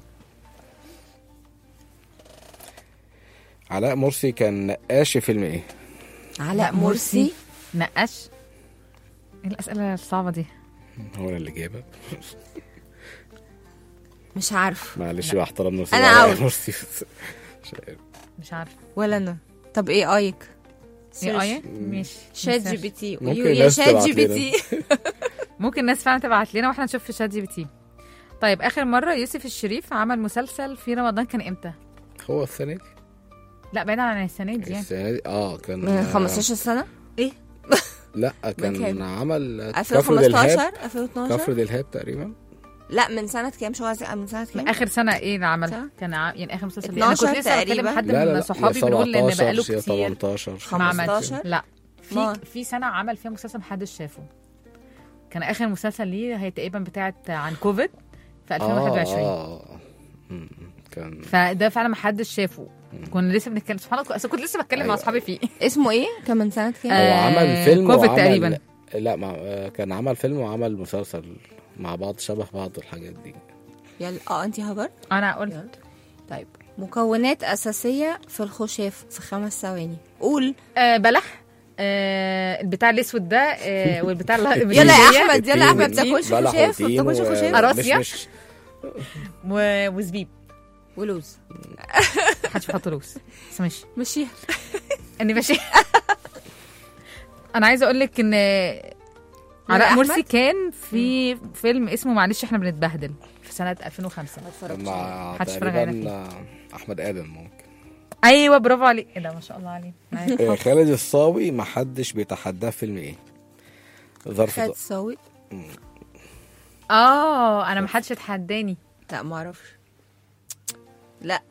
علاء مرسي كان نقاش فيلم ايه؟ علاء مرسي نقاش. ايه الاسئله الصعبه دي؟ هو اللي جايبها. مش عارف. معلش بقى احترمنا انا عاوز. مش عارفه ولا انا. طب ايه ايك؟ ايه ايه ماشي شات جي بي تي. ممكن يا الناس شات تبعت جي بي لنا. تي. ممكن الناس فعلا تبعت لنا واحنا نشوف في شات جي بي تي. طيب اخر مره يوسف الشريف عمل مسلسل في رمضان كان امتى؟ هو السنة دي لا بعيدا عن السنه دي يعني. السنة دي كان من 15 سنه. ايه لا من كان كام؟ عمل 2015 2012. كفر دلهاب تقريبا. لا من سنه كام؟ شو عايز من سنه كام؟ اخر سنه ايه اللي عمل؟ صح. كان يعني اخر مسلسل 12 انا كنت لسه بكلم تقريبا. حد لا من صحابي يا بيقول ان 17 بقاله يا كتير 18 ما عملش. 15. لا ما. في سنه عمل فيها مسلسل محدش شافه. كان اخر مسلسل ليه هي تقريبا بتاعت عن كوفيد في 2021. كان فده فعلا محدش شافه. كنا لسه بنتكلم سبحان الله، كنت لسه بتكلم مع اصحابي فيه. اسمه ايه؟ كان من سنه كام؟ هو عمل فيلم كوفيد وعمل تقريبا. لا كان عمل فيلم وعمل مسلسل مع بعض شبه بعض الحاجات دي. يلا انت هاجر. انا قلت طيب مكونات اساسيه في الخشاف في 5 ثواني. قول. بلح، البتاع الاسود ده، والبتاع يلا يا احمد يلا يا احمد. بتاكلش بلح خشاف؟ ما وتين بتاكلش خشاف؟ أراسيا. مش وزبيب. ولوز. محدش بيحط لوز بس ماشي مشيها. اني ماشي. انا عايزه اقول لك ان علاء مرسي كان في فيلم اسمه معلش احنا بنتبهدل في سنه 2005. مع محدش اتفرج علينا تقريبا احمد ادم ممكن. ايوه برافو عليك. ايه ده ما شاء الله عليه. خالد الصاوي ما حدش بيتحداه فيلم ايه؟ ظرف خالد الصاوي. انا ما حدش اتحداني. لا ما اعرفش. لا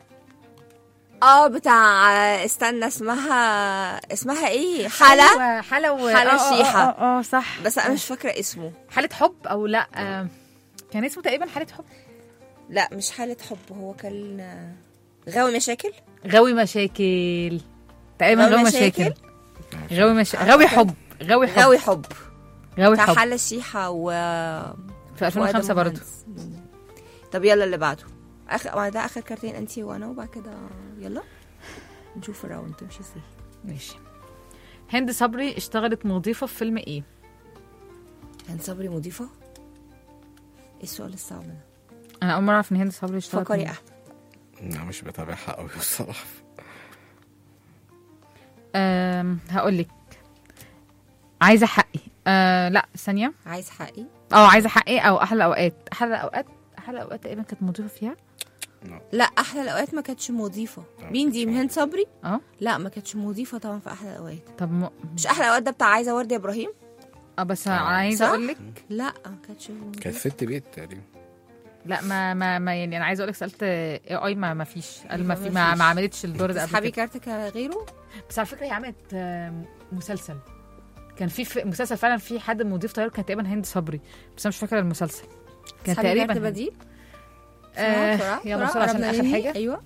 بتاع استنى اسمها ايه؟ حلا حلا الشيحة. صح. بس انا مش فاكره اسمه. حالة حب او لا كان اسمه تقريبا حالة حب. لا مش حالة حب. هو كان غاوي مشاكل. غاوي مشاكل تقريبا. غاوي مشاكل. غاوي حب. غاوي حب بتاع حب حلا الشيحة في 2005 برضه. طب يلا اللي بعده. ده اخر كارتين انتي وانا، وبعد كده يلا نشوف الراوند تمشي ازاي. ماشي. هند صبري اشتغلت مضيفة في فيلم ايه؟ هند صبري مضيفة؟ ايه السؤال الصعب ده؟ انا اول مرة اعرف ان هند صبري اشتغلت. فكري احمد. لا مش بتابعها قوي الصراحة. هقول لك عايزة حقي. لا ثانية. عايز حقي. عايزة حقي او احلى اوقات. احلى اوقات تقريبا كانت مضيفة فيها. لا احلى الاوقات ما كانتش مضيفة. مين دي؟ هند صبري. لا ما كانتش مضيفة طبعا في احلى الاوقات. طب مش احلى الاوقات ده بتاع عايزة وردي ابراهيم. بس عايزة اقول لك لا كانتش كانت ست بيت تقريبا. لا ما يعني انا عايزه اقول لك سالت اي ما فيش. قال ما عملتش الدور ده قبل اصحابي كده. كارتك غيره. بس على فكره هي عملت مسلسل. كان في مسلسل فعلا في حد مضيف طيار كان تقريبا هند صبري، بس انا مش فاكره المسلسل. كان تقريبا بديل. يلا بسرعه عشان اخر حاجه. ايوه.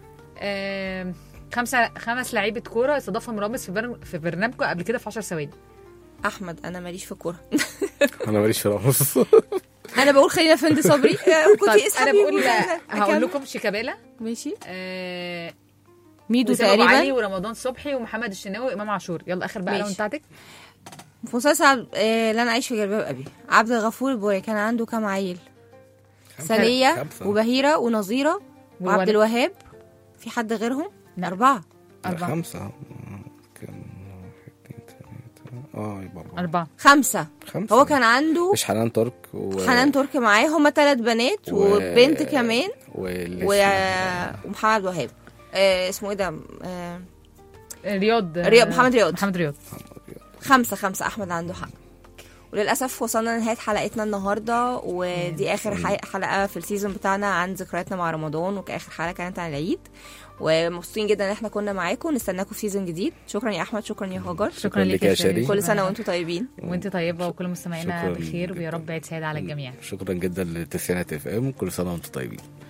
5 لعيبه كوره استضافهم رامز في برنامجكم قبل كده في 10 ثواني. احمد انا ماليش في الكوره. انا ماليش في رامز. انا بقول خلينا في هند صبري. كنتي انا بقول هقول لكم شيكابالا. ماشي. ميدو تقريبا. علي ورمضان صبحي ومحمد الشناوي وامام عاشور. يلا اخر بقى لو بتاعتك. في مسلسل اللي انا عايش في جلباب ابي، عبد الغفور البوري كان عنده كام عيل؟ سنية وبهيرة ونظيرة وعبد الوهاب. في حد غيرهم؟ 4. 5 كان 4 5. هو كان عنده مش حنان ترك حنان ترك معاه. هما 3 بنات وبنت كمان ومحمد وهاب. اسمه ايه ده؟ رياض. محمد رياض. 5 احمد عنده حق. وللاسف وصلنا لنهايه حلقتنا النهارده، ودي اخر حلقه في السيزون بتاعنا عن ذكرياتنا مع رمضان، وكاخر حلقه كانت عن العيد. ومبسوطين جدا ان احنا كنا معاكم. نستناكم في سيزون جديد. شكرا يا احمد. شكرا يا هاجر. شكرا لك يا شيرين. كل سنه وانتم طيبين. وانت طيبه وكل مستمعينا بخير، ويا رب عيد سعيد على الجميع. شكرا جدا لتسعينات FM. كل سنه وانتم طيبين.